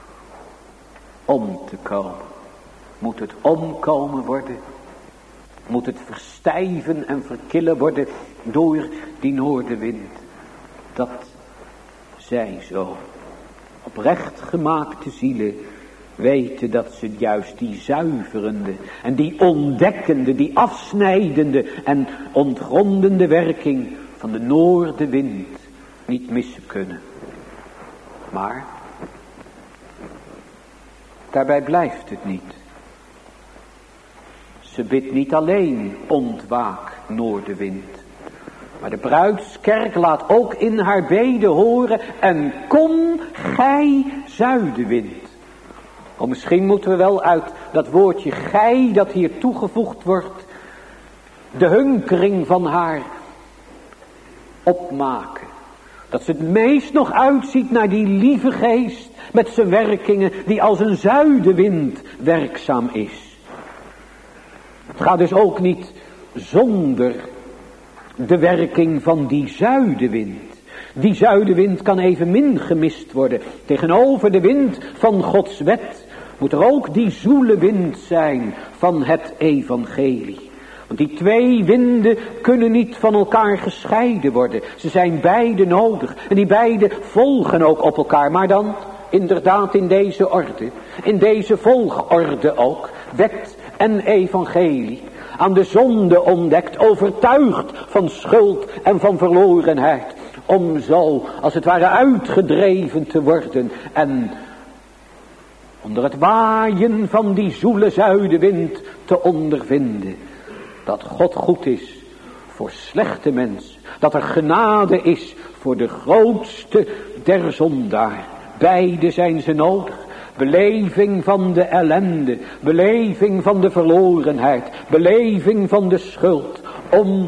om te komen. Moet het omkomen worden? Moet het verstijven en verkillen worden door die noordenwind? Dat zij zo oprecht gemaakte zielen weten dat ze juist die zuiverende en die ontdekkende, die afsnijdende en ontgrondende werking van de noordenwind niet missen kunnen. Maar daarbij blijft het niet. Ze bidt niet alleen ontwaak noordenwind. Maar de bruidskerk laat ook in haar bede horen en kom gij zuidenwind. Oh, misschien moeten we wel uit dat woordje gij dat hier toegevoegd wordt, de hunkering van haar opmaken. Dat ze het meest nog uitziet naar die lieve geest met zijn werkingen die als een zuidenwind werkzaam is. Het gaat dus ook niet zonder de werking van die zuidenwind. Die zuidenwind kan evenmin gemist worden. Tegenover de wind van Gods wet moet er ook die zoele wind zijn van het evangelie. Want die twee winden kunnen niet van elkaar gescheiden worden. Ze zijn beide nodig. En die beide volgen ook op elkaar. Maar dan inderdaad in deze orde. In deze volgorde ook. Wet en evangelie. Aan de zonde ontdekt. Overtuigd van schuld en van verlorenheid. Om zo als het ware uitgedreven te worden. En onder het waaien van die zoele zuidenwind te ondervinden. Dat God goed is voor slechte mensen. Dat er genade is voor de grootste der zondaar. Beide zijn ze nodig. Beleving van de ellende. Beleving van de verlorenheid. Beleving van de schuld. Om,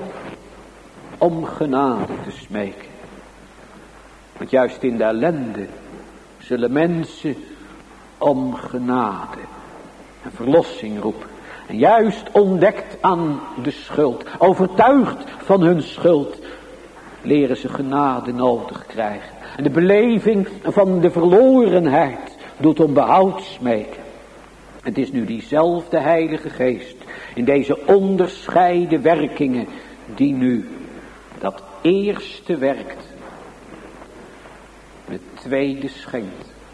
om genade te smeken. Want juist in de ellende zullen mensen om genade en verlossing roepen. En juist ontdekt aan de schuld, overtuigd van hun schuld, leren ze genade nodig krijgen. En de beleving van de verlorenheid doet om behoud smeken. Het is nu diezelfde Heilige Geest in deze onderscheiden werkingen die nu dat eerste werkt. Het tweede schenkt.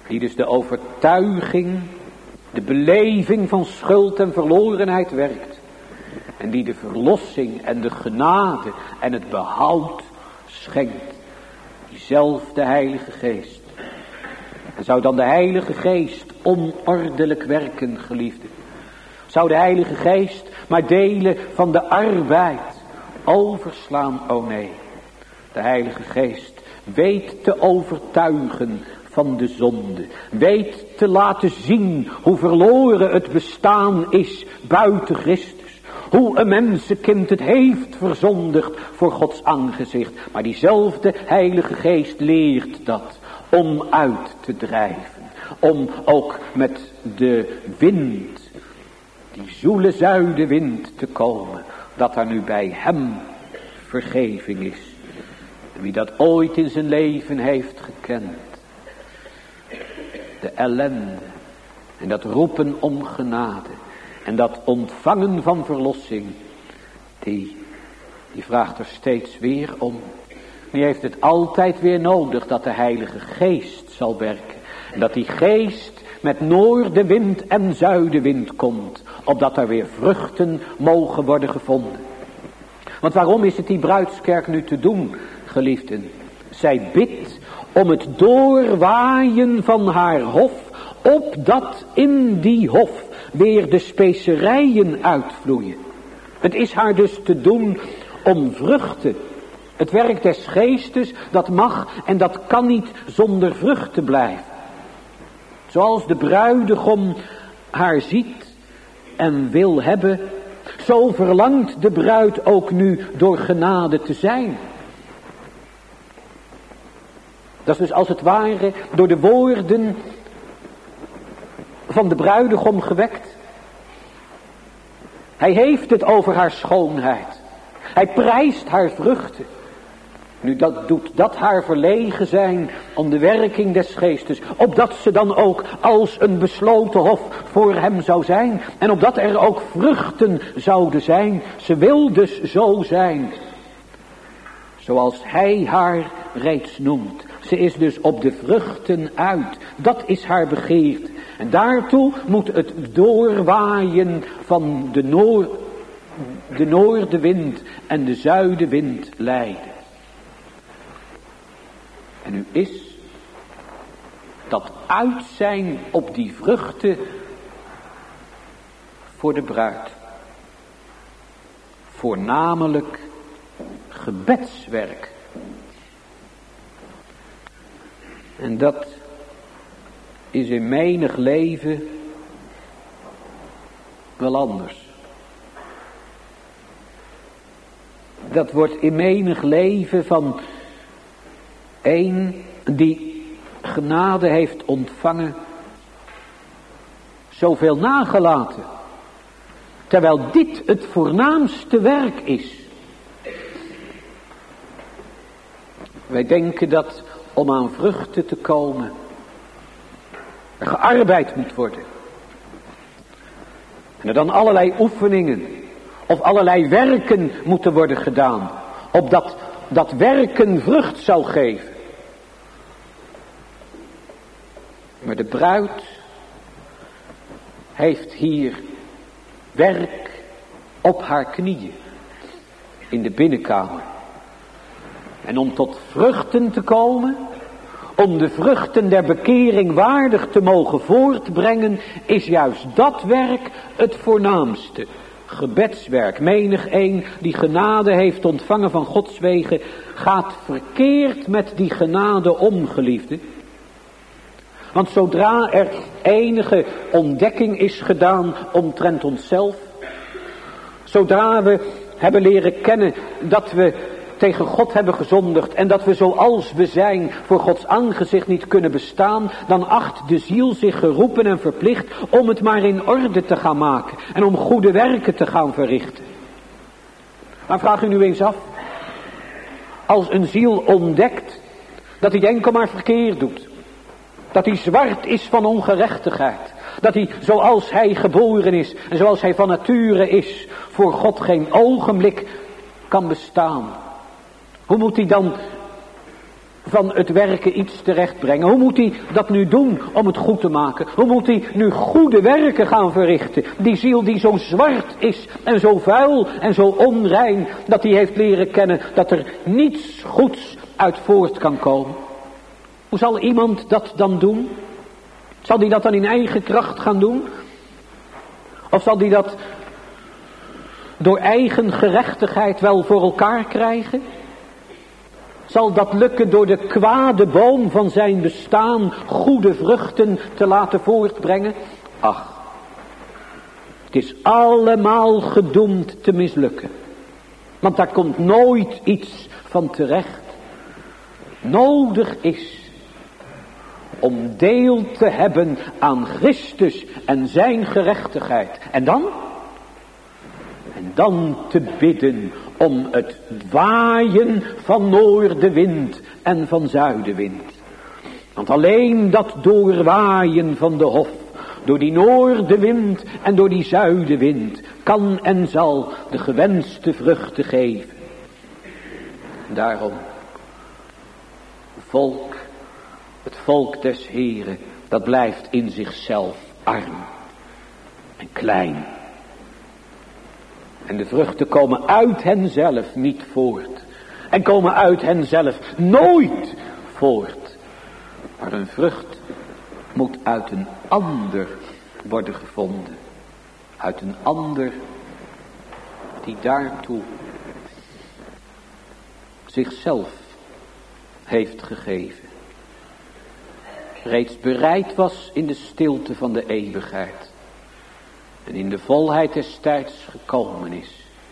Die dus de overtuiging, de beleving van schuld en verlorenheid werkt. En die de verlossing en de genade en het behoud schenkt. Diezelfde Heilige Geest. En zou dan de Heilige Geest onordelijk werken, geliefde? Zou de Heilige Geest maar delen van de arbeid overslaan? O nee, de Heilige Geest weet te overtuigen van de zonde. Weet te laten zien hoe verloren het bestaan is buiten Christus. Hoe een mensenkind het heeft verzondigd voor Gods aangezicht. Maar diezelfde Heilige Geest leert dat om uit te drijven. Om ook met de wind, die zoele zuidenwind te komen. Dat er nu bij hem vergeving is. En wie dat ooit in zijn leven heeft gekend. De ellende. En dat roepen om genade. En dat ontvangen van verlossing. Die, die vraagt er steeds weer om. Die heeft het altijd weer nodig dat de Heilige Geest zal werken. En dat die Geest met noordenwind en zuidenwind komt. Opdat er weer vruchten mogen worden gevonden. Want waarom is het die bruidskerk nu te doen, geliefden? Zij bidt om het doorwaaien van haar hof. Opdat in die hof weer de specerijen uitvloeien. Het is haar dus te doen om vruchten. Het werk des geestes, dat mag en dat kan niet zonder vruchten blijven. Zoals de bruidegom haar ziet en wil hebben, zo verlangt de bruid ook nu door genade te zijn. Dat is dus als het ware door de woorden van de bruidegom gewekt. Hij heeft het over haar schoonheid. Hij prijst haar vruchten. Nu dat doet dat haar verlegen zijn om de werking des geestes. Opdat ze dan ook als een besloten hof voor hem zou zijn. En opdat er ook vruchten zouden zijn. Ze wil dus zo zijn. Zoals hij haar reeds noemt. Ze is dus op de vruchten uit. Dat is haar begeerte. En daartoe moet het doorwaaien van de, noor, de noordenwind en de zuidenwind leiden. En nu is dat uit zijn op die vruchten voor de bruid. Voornamelijk gebedswerk. En dat is in menig leven wel anders. Dat wordt in menig leven van een die genade heeft ontvangen zoveel nagelaten. Terwijl dit het voornaamste werk is. Wij denken dat om aan vruchten te komen er gearbeid moet worden. En er dan allerlei oefeningen of allerlei werken moeten worden gedaan. Opdat dat werken vrucht zal geven. Maar de bruid heeft hier werk op haar knieën in de binnenkamer. En om tot vruchten te komen, om de vruchten der bekering waardig te mogen voortbrengen, is juist dat werk het voornaamste. Gebedswerk. Menig een die genade heeft ontvangen van Gods wegen, gaat verkeerd met die genade om, geliefde. Want zodra er enige ontdekking is gedaan omtrent onszelf, zodra we hebben leren kennen dat we tegen God hebben gezondigd en dat we zoals we zijn voor Gods aangezicht niet kunnen bestaan, dan acht de ziel zich geroepen en verplicht om het maar in orde te gaan maken en om goede werken te gaan verrichten. Maar vraag u nu eens af, als een ziel ontdekt dat hij enkel maar verkeerd doet, dat hij zwart is van ongerechtigheid, dat hij zoals hij geboren is en zoals hij van nature is voor God geen ogenblik kan bestaan. Hoe moet hij dan van het werken iets terechtbrengen. Hoe moet hij dat nu doen om het goed te maken? Hoe moet hij nu goede werken gaan verrichten? Die ziel die zo zwart is en zo vuil en zo onrein, dat hij heeft leren kennen dat er niets goeds uit voort kan komen. Hoe zal iemand dat dan doen? Zal hij dat dan in eigen kracht gaan doen? Of zal hij dat door eigen gerechtigheid wel voor elkaar krijgen? Zal dat lukken door de kwade boom van zijn bestaan goede vruchten te laten voortbrengen? Ach, het is allemaal gedoemd te mislukken. Want daar komt nooit iets van terecht. Nodig is om deel te hebben aan Christus en zijn gerechtigheid. En dan? En dan te bidden om het waaien van noordenwind en van zuidenwind. Want alleen dat doorwaaien van de hof, door die noordenwind en door die zuidenwind, kan en zal de gewenste vruchten geven. Daarom, volk, het volk des Heren, dat blijft in zichzelf arm en klein. En de vruchten komen uit henzelf niet voort. En komen uit henzelf nooit voort. Maar een vrucht moet uit een ander worden gevonden. Uit een ander die daartoe zichzelf heeft gegeven. Reeds bereid was in de stilte van de eeuwigheid. En in de volheid des tijds gekomen is.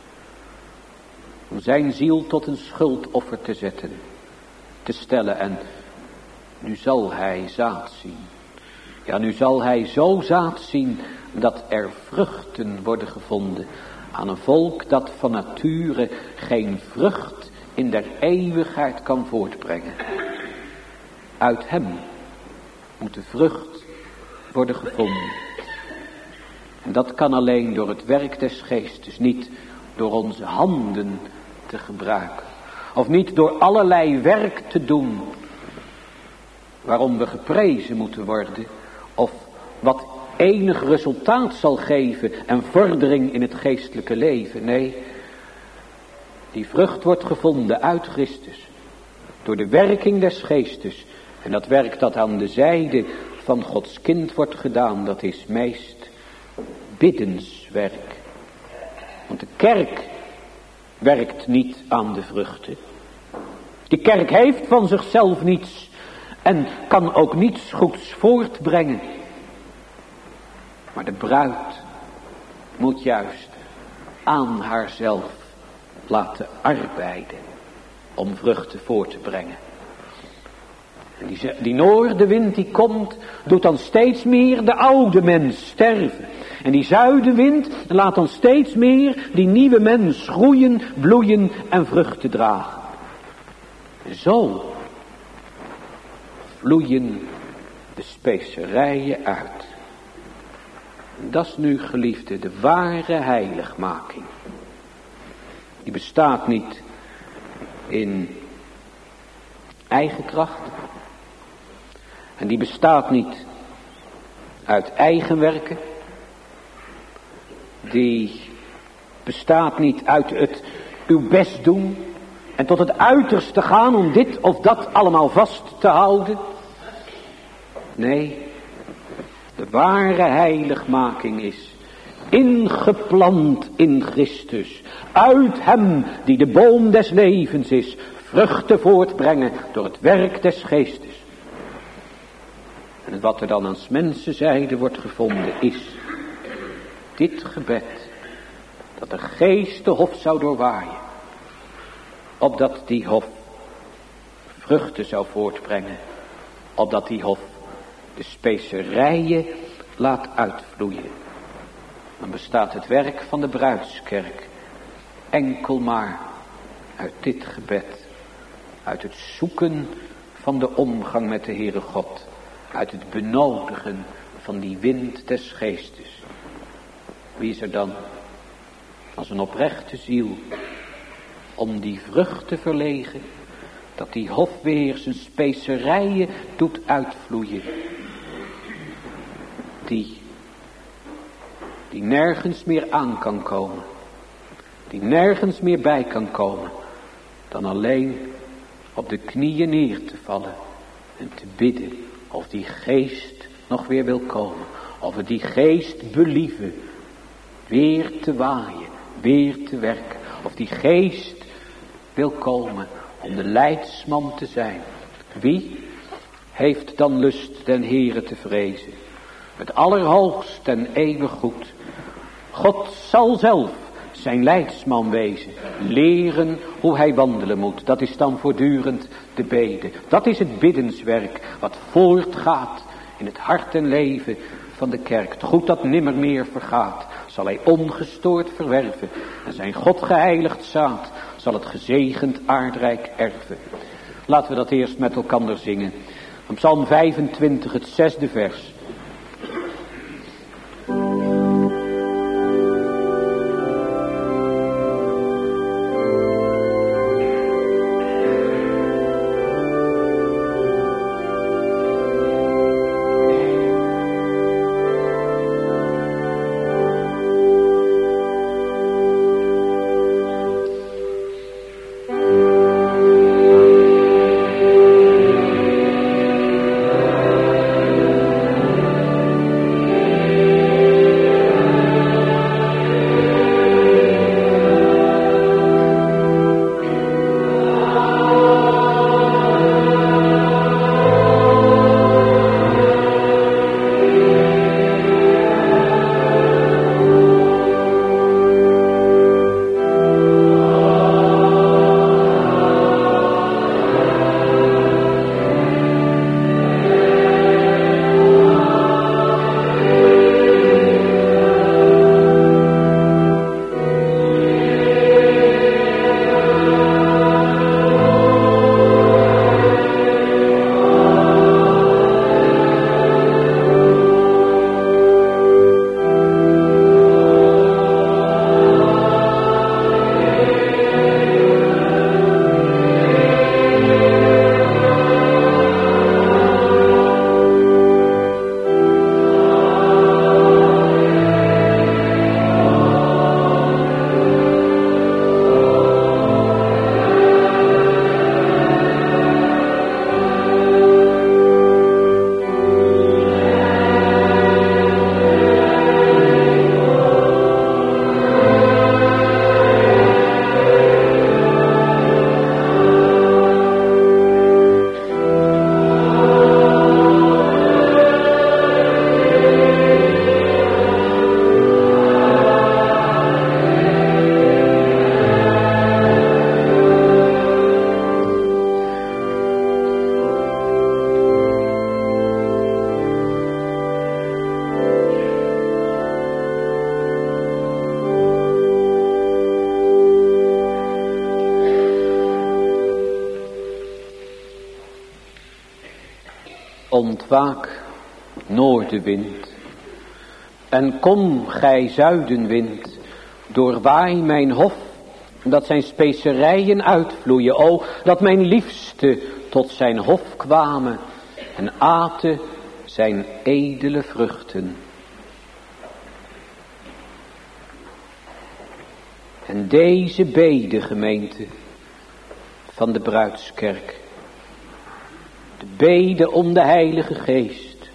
Om zijn ziel tot een schuldoffer te zetten. Te stellen. En nu zal hij zaad zien. Ja, nu zal hij zo zaad zien dat er vruchten worden gevonden. Aan een volk dat van nature geen vrucht in der eeuwigheid kan voortbrengen. Uit hem moet de vrucht worden gevonden. En dat kan alleen door het werk des geestes, niet door onze handen te gebruiken. Of niet door allerlei werk te doen, waarom we geprezen moeten worden. Of wat enig resultaat zal geven en vordering in het geestelijke leven. Nee, die vrucht wordt gevonden uit Christus. Door de werking des geestes. En dat werk dat aan de zijde van Gods kind wordt gedaan, dat is meest biddenswerk. Want de kerk werkt niet aan de vruchten. De kerk heeft van zichzelf niets en kan ook niets goeds voortbrengen. Maar de bruid moet juist aan haarzelf laten arbeiden om vruchten voort te brengen. En die, die noordenwind die komt, doet dan steeds meer de oude mens sterven. En die zuidenwind laat dan steeds meer die nieuwe mens groeien, bloeien en vruchten dragen. En zo vloeien de specerijen uit. En dat is nu, geliefde, de ware heiligmaking. Die bestaat niet in eigen kracht. En die bestaat niet uit eigen werken. Die bestaat niet uit het uw best doen. En tot het uiterste gaan om dit of dat allemaal vast te houden. Nee, de ware heiligmaking is ingeplant in Christus. Uit hem die de boom des levens is. Vruchten voortbrengen door het werk des geestes. En wat er dan aan mensenzijde wordt gevonden is dit gebed. Dat de geest de hof zou doorwaaien. Opdat die hof vruchten zou voortbrengen. Opdat die hof de specerijen laat uitvloeien. Dan bestaat het werk van de bruidskerk enkel maar uit dit gebed. Uit het zoeken van de omgang met de Heere God. Uit het benodigen van die wind des geestes. Wie is er dan als een oprechte ziel om die vrucht te verlegen Dat die hof weer zijn specerijen doet uitvloeien. Die, die nergens meer aan kan komen. Die nergens meer bij kan komen. Dan alleen op de knieën neer te vallen. En te bidden of die geest nog weer wil komen. Of we die geest believen. Weer te waaien. Weer te werken. Of die geest wil komen om de leidsman te zijn. Wie heeft dan lust den Heere te vrezen? Het allerhoogst en eeuwig goed. God zal zelf zijn leidsman wezen. Leren hoe hij wandelen moet. Dat is dan voortdurend de bede. Dat is het biddenswerk wat voortgaat in het hart en leven van de kerk. Het goed dat nimmer meer vergaat, zal hij ongestoord verwerven. En zijn God geheiligd zaad zal het gezegend aardrijk erven. Laten we dat eerst met elkaar zingen. Van Psalm vijfentwintig, het zesde vers. Ontwaak, noordenwind, en kom gij zuidenwind, doorwaai mijn hof, dat zijn specerijen uitvloeien. O, dat mijn liefste tot zijn hof kwamen en aten zijn edele vruchten. En deze bede, gemeente van de bruidskerk, de bede om de Heilige Geest,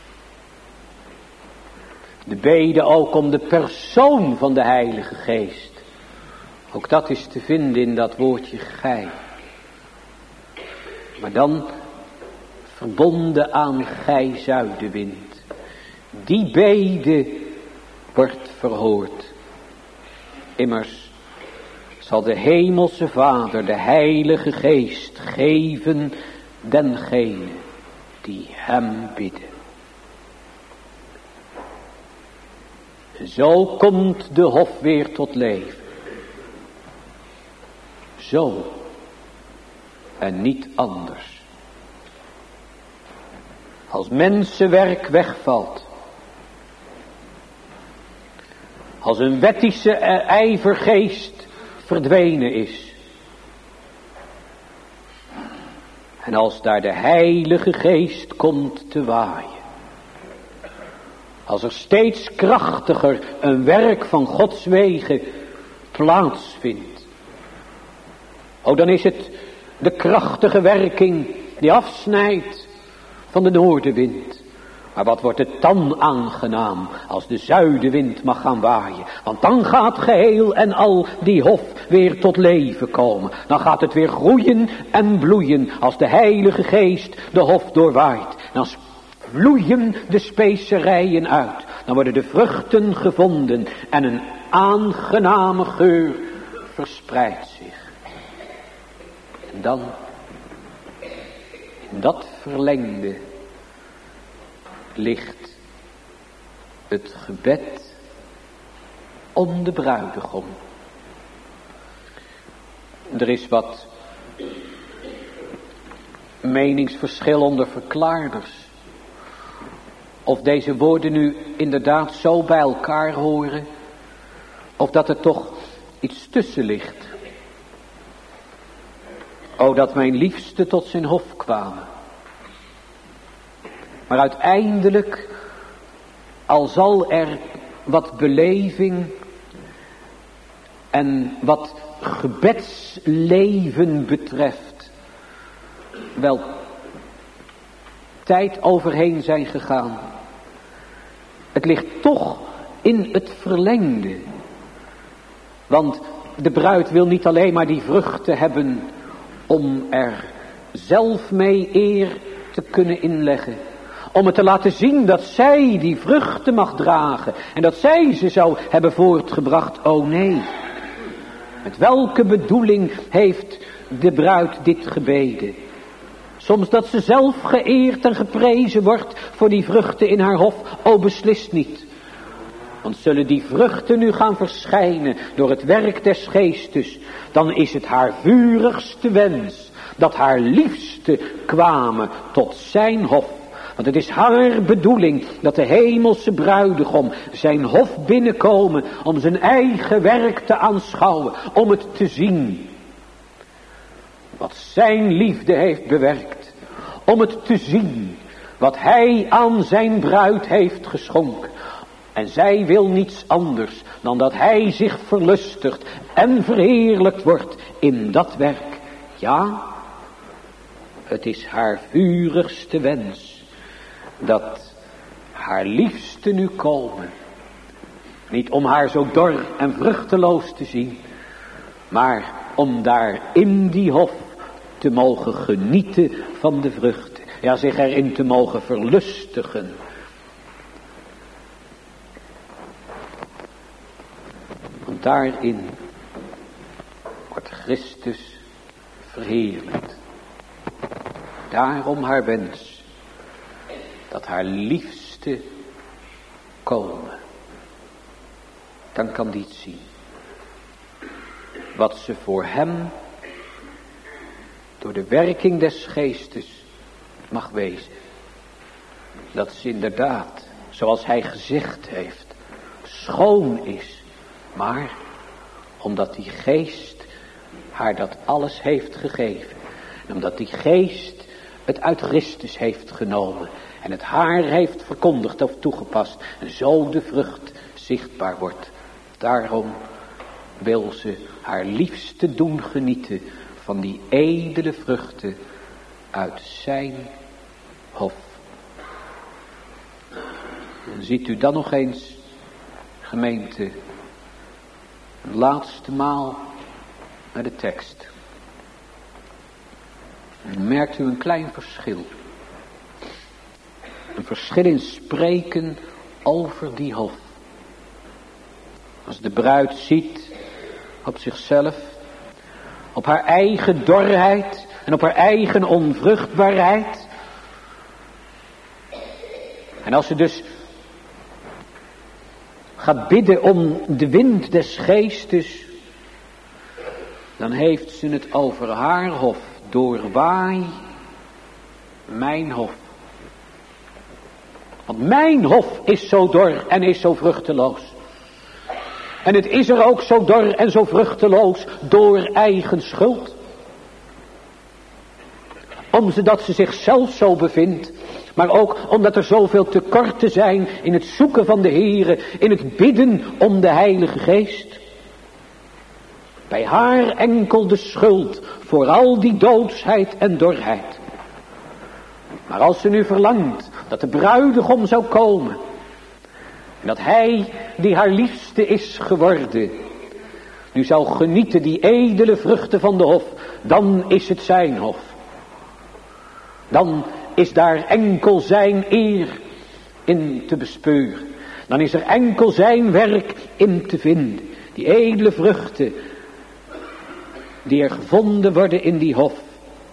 de bede ook om de persoon van de Heilige Geest, ook dat is te vinden in dat woordje gij, maar dan verbonden aan gij zuidenwind. Die bede wordt verhoord. Immers zal de hemelse Vader, de Heilige Geest, geven dengene die hem bidden. Zo komt de hof weer tot leven. Zo en niet anders. Als mensenwerk wegvalt, als een wettische ijvergeest verdwenen is, En als daar de Heilige Geest komt te waaien. Als er steeds krachtiger een werk van Gods wegen plaatsvindt. Oh, dan is het de krachtige werking die afsnijdt van de noordenwind. Maar wat wordt het dan aangenaam als de zuidenwind mag gaan waaien. Want dan gaat geheel en al die hof weer tot leven komen. Dan gaat het weer groeien en bloeien als de Heilige Geest de hof doorwaait. Dan vloeien de specerijen uit. Dan worden de vruchten gevonden en een aangename geur verspreidt zich. En dan, in dat verlengde, ligt het gebed om de bruidegom. Er is wat meningsverschil onder verklaarders. Of deze woorden nu inderdaad zo bij elkaar horen. Of dat er toch iets tussen ligt. O, dat mijn liefste tot zijn hof kwamen. Maar uiteindelijk, al zal er wat beleving en wat gebedsleven betreft, wel tijd overheen zijn gegaan. Het ligt toch in het verlengde. Want de bruid wil niet alleen maar die vruchten hebben om er zelf mee eer te kunnen inleggen. Om het te laten zien dat zij die vruchten mag dragen. En dat zij ze zou hebben voortgebracht. Oh nee. Met welke bedoeling heeft de bruid dit gebeden? Soms dat ze zelf geëerd en geprezen wordt voor die vruchten in haar hof. Oh, beslist niet. Want zullen die vruchten nu gaan verschijnen door het werk des geestes. Dan is het haar vurigste wens dat haar liefste kwamen tot zijn hof. Want het is haar bedoeling dat de hemelse bruidegom zijn hof binnenkomen om zijn eigen werk te aanschouwen, om het te zien. Wat zijn liefde heeft bewerkt, om het te zien wat hij aan zijn bruid heeft geschonken. En zij wil niets anders dan dat hij zich verlustigt en verheerlijkt wordt in dat werk. Ja, het is haar vurigste wens dat haar liefste nu komen. Niet om haar zo dor en vruchteloos te zien, maar om daar in die hof te mogen genieten van de vruchten. Ja, zich erin te mogen verlustigen. Want daarin wordt Christus verheerlijkt. Daarom haar wens dat haar liefste komen. Dan kan die het zien. Wat ze voor hem door de werking des geestes mag wezen. Dat ze inderdaad, zoals hij gezegd heeft, schoon is. Maar omdat die geest haar dat alles heeft gegeven. En omdat die geest het uit Christus heeft genomen. En het haar heeft verkondigd of toegepast. En zo de vrucht zichtbaar wordt. Daarom wil ze haar liefste doen genieten van die edele vruchten uit zijn hof. En ziet u dan nog eens, gemeente, een laatste maal naar de tekst. En merkt u een klein verschil. Een verschil in spreken over die hof. Als de bruid ziet op zichzelf, op haar eigen dorheid en op haar eigen onvruchtbaarheid. En als ze dus gaat bidden om de wind des geestes, dan heeft ze het over haar hof. Doorwaai mijn hof. Want mijn hof is zo dor en is zo vruchteloos. En het is er ook zo dor en zo vruchteloos door eigen schuld. omdat ze zichzelf zo bevindt, maar ook omdat er zoveel tekorten zijn in het zoeken van de Heere, in het bidden om de Heilige Geest. Bij haar enkel de schuld voor al die doodsheid en dorheid. Maar als ze nu verlangt dat de bruidegom zou komen, en dat hij die haar liefste is geworden, nu zou genieten die edele vruchten van de hof, dan is het zijn hof. Dan is daar enkel zijn eer in te bespeuren. Dan is er enkel zijn werk in te vinden. Die edele vruchten die er gevonden worden in die hof,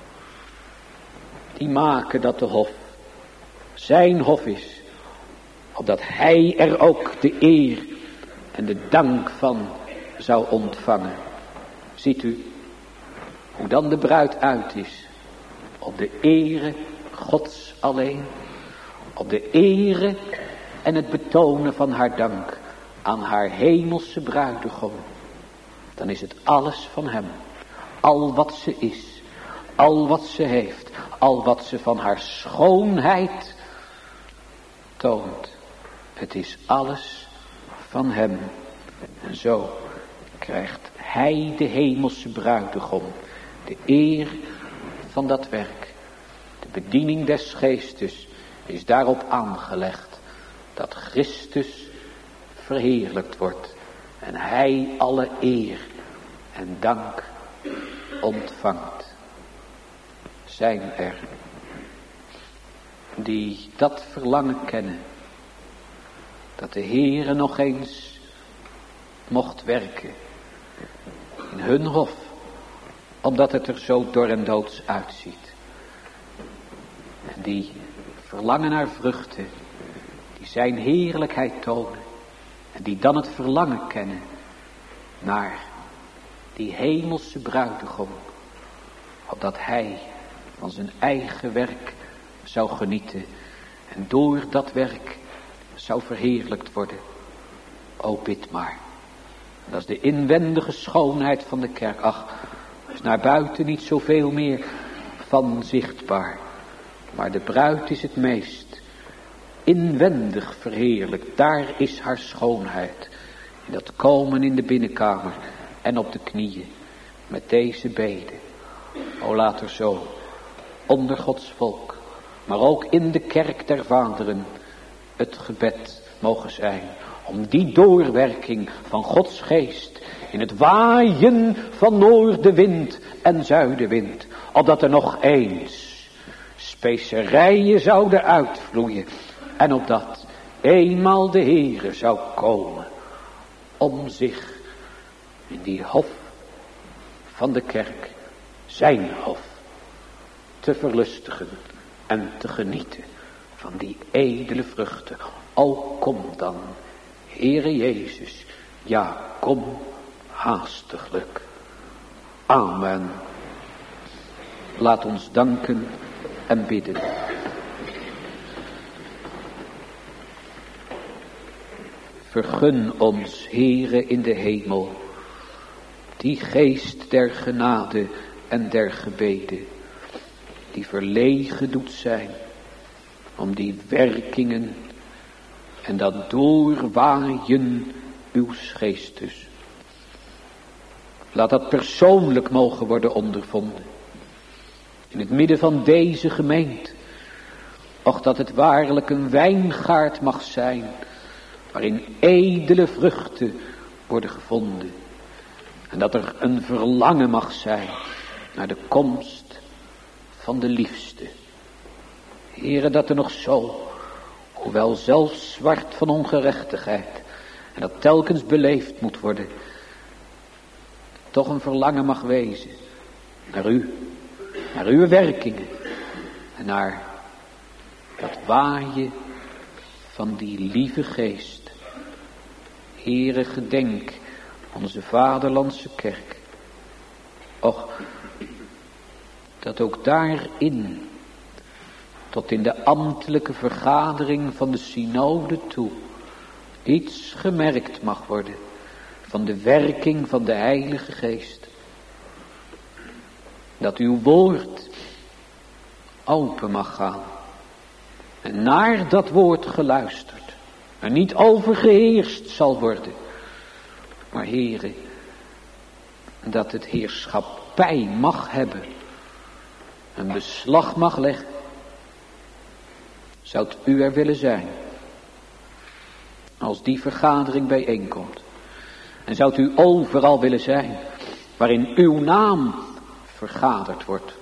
die maken dat de hof zijn hof is, opdat hij er ook de eer en de dank van zou ontvangen. Ziet u hoe dan de bruid uit is, op de ere Gods alleen, op de ere en het betonen van haar dank aan haar hemelse bruidegom. Dan is het alles van hem, al wat ze is, al wat ze heeft, al wat ze van haar schoonheid toont. Het is alles van hem. En zo krijgt hij, de hemelse bruidegom, de eer van dat werk. De bediening des geestes is daarop aangelegd dat Christus verheerlijkt wordt en hij alle eer en dank ontvangt. Zijn er die dat verlangen kennen, dat de Heere nog eens mocht werken in hun hof, omdat het er zo dor en doods uitziet. En die verlangen naar vruchten, die zijn heerlijkheid tonen, en die dan het verlangen kennen naar die hemelse bruidegom, opdat hij van zijn eigen werk zou genieten en door dat werk zou verheerlijkt worden. O bid maar. En dat is de inwendige schoonheid van de kerk. Ach, er is naar buiten niet zoveel meer van zichtbaar, maar de bruid is het meest inwendig verheerlijkt. Daar is haar schoonheid, in dat komen in de binnenkamer en op de knieën met deze bede. O laat er zo onder Gods volk, maar ook in de kerk der vaderen, het gebed mogen zijn om die doorwerking van Gods geest in het waaien van noordenwind en zuidenwind, opdat er nog eens specerijen zouden uitvloeien en opdat eenmaal de Heere zou komen om zich in die hof van de kerk, zijn hof, te verlustigen en te genieten van die edele vruchten. O kom dan, Heere Jezus, ja kom haastiglijk. Amen. Laat ons danken en bidden. Vergun ons, Heere in de hemel, die geest der genade en der gebeden, die verlegen doet zijn om die werkingen en dat doorwaaien uws geestes. Laat dat persoonlijk mogen worden ondervonden. In het midden van deze gemeente. Och, dat het waarlijk een wijngaard mag zijn, waarin edele vruchten worden gevonden. En dat er een verlangen mag zijn naar de komst van de liefste. Heere, dat er nog zo, hoewel zelfs zwart van ongerechtigheid, en dat telkens beleefd moet worden, toch een verlangen mag wezen naar u, naar uw werkingen en naar dat waaien van die lieve geest. Heere, gedenk onze vaderlandse kerk. Och, dat ook daarin, tot in de ambtelijke vergadering van de synode toe, iets gemerkt mag worden van de werking van de Heilige Geest. Dat uw woord open mag gaan. En naar dat woord geluisterd. En niet overgeheerst zal worden. Maar Heere, dat het heerschappij mag hebben. Een beslag mag leggen. Zou u er willen zijn? Als die vergadering bijeenkomt. En zou u overal willen zijn. Waarin uw naam vergaderd wordt.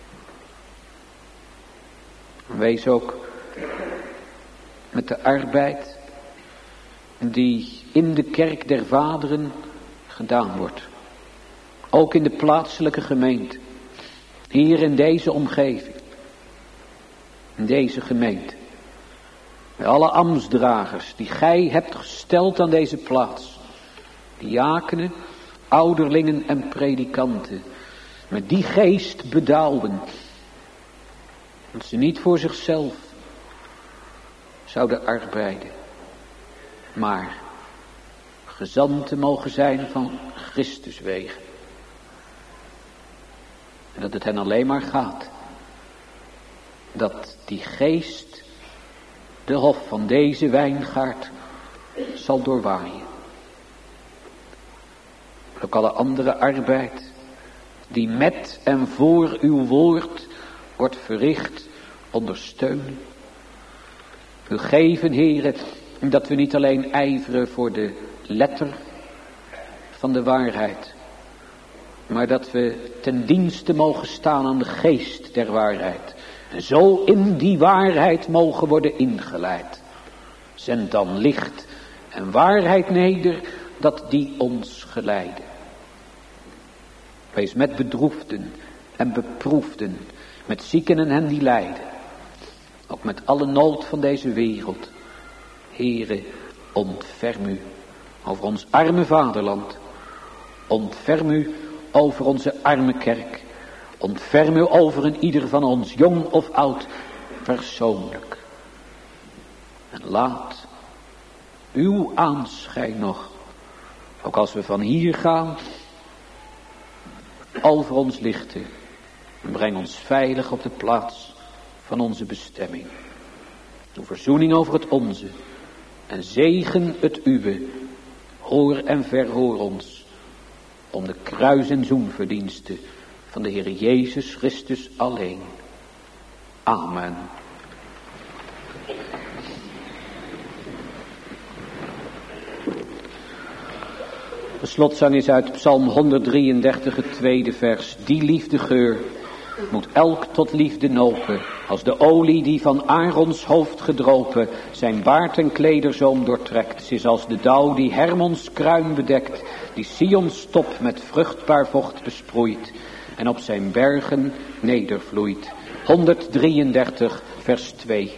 Wees ook met de arbeid die in de kerk der vaderen gedaan wordt. Ook in de plaatselijke gemeente. Hier in deze omgeving. In deze gemeente. Bij alle ambtsdragers die gij hebt gesteld aan deze plaats. Diakenen, ouderlingen en predikanten. Met die geest bedouwen. Dat ze niet voor zichzelf zouden arbeiden. Maar gezanten mogen zijn van Christus wegen. En dat het hen alleen maar gaat. Dat die geest de hof van deze wijngaard zal doorwaaien. Ook alle andere arbeid die met en voor uw woord wordt verricht, ondersteunen. U geven, Heere, dat we niet alleen ijveren voor de letter van de waarheid, maar dat we ten dienste mogen staan aan de geest der waarheid. En zo in die waarheid mogen worden ingeleid. Zend dan licht en waarheid neder, dat die ons geleiden. Wees met bedroefden en beproefden, met zieken en hen die lijden. Ook met alle nood van deze wereld. Heere, ontferm u over ons arme vaderland. Ontferm u over onze arme kerk. Ontferm u over een ieder van ons, jong of oud, persoonlijk. En laat uw aanschijn nog, ook als we van hier gaan, over ons lichten. En breng ons veilig op de plaats van onze bestemming. Doe verzoening over het onze. En zegen het uwe. Hoor en verhoor ons. Om de kruis- en zoenverdiensten van de Heer Jezus Christus alleen. Amen. De slotzang is uit Psalm honderddrieëndertig, het tweede vers. Die liefdegeur moet elk tot liefde nopen, als de olie die van Aarons hoofd gedropen zijn baard en klederzoom doortrekt. Ze is als de dauw die Hermons kruin bedekt, die Sions top met vruchtbaar vocht besproeit en op zijn bergen nedervloeit. honderddrieëndertig vers twee.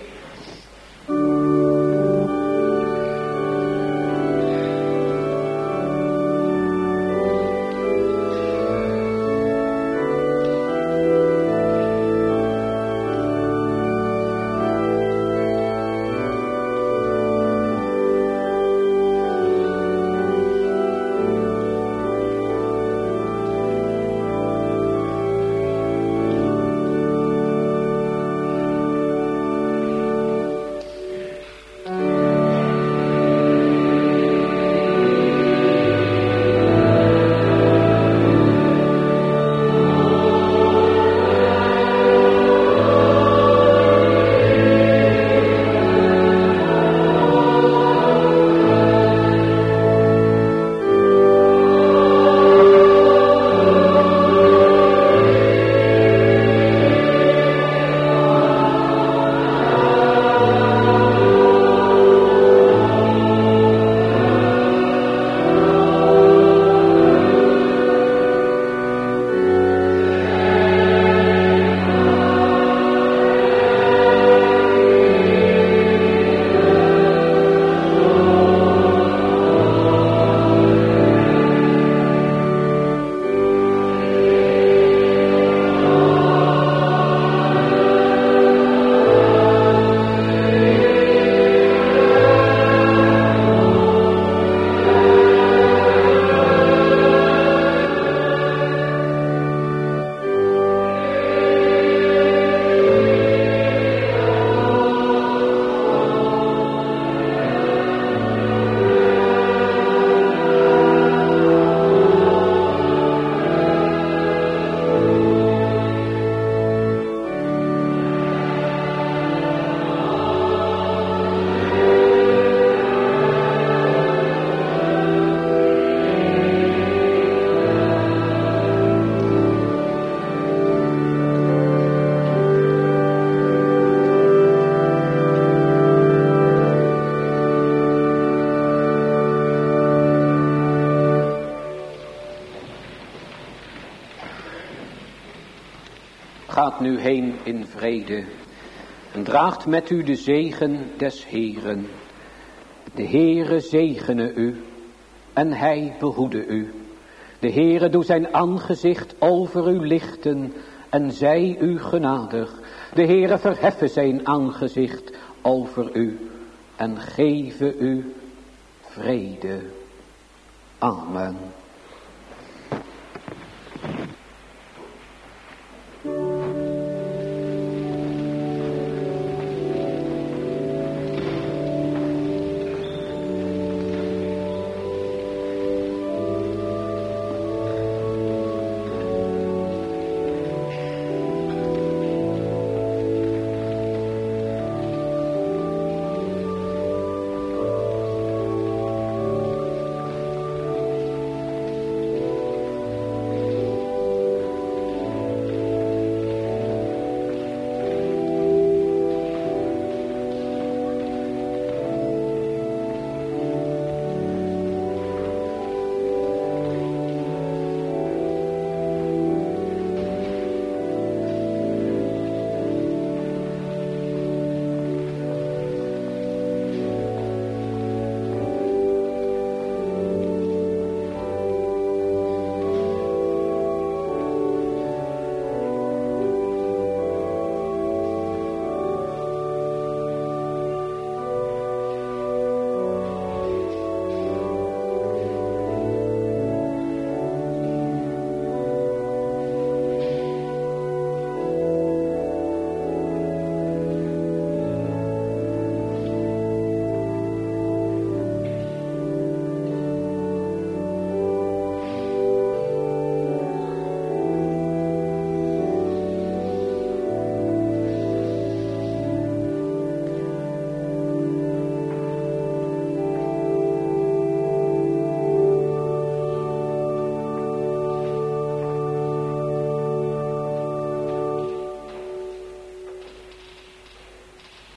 gaat nu heen in vrede en draagt met u de zegen des Heeren. De Heere zegene u en hij behoede u. De Heere doe zijn aangezicht over u lichten en zij u genadig. De Heere verheffe zijn aangezicht over u en geven u vrede. Amen.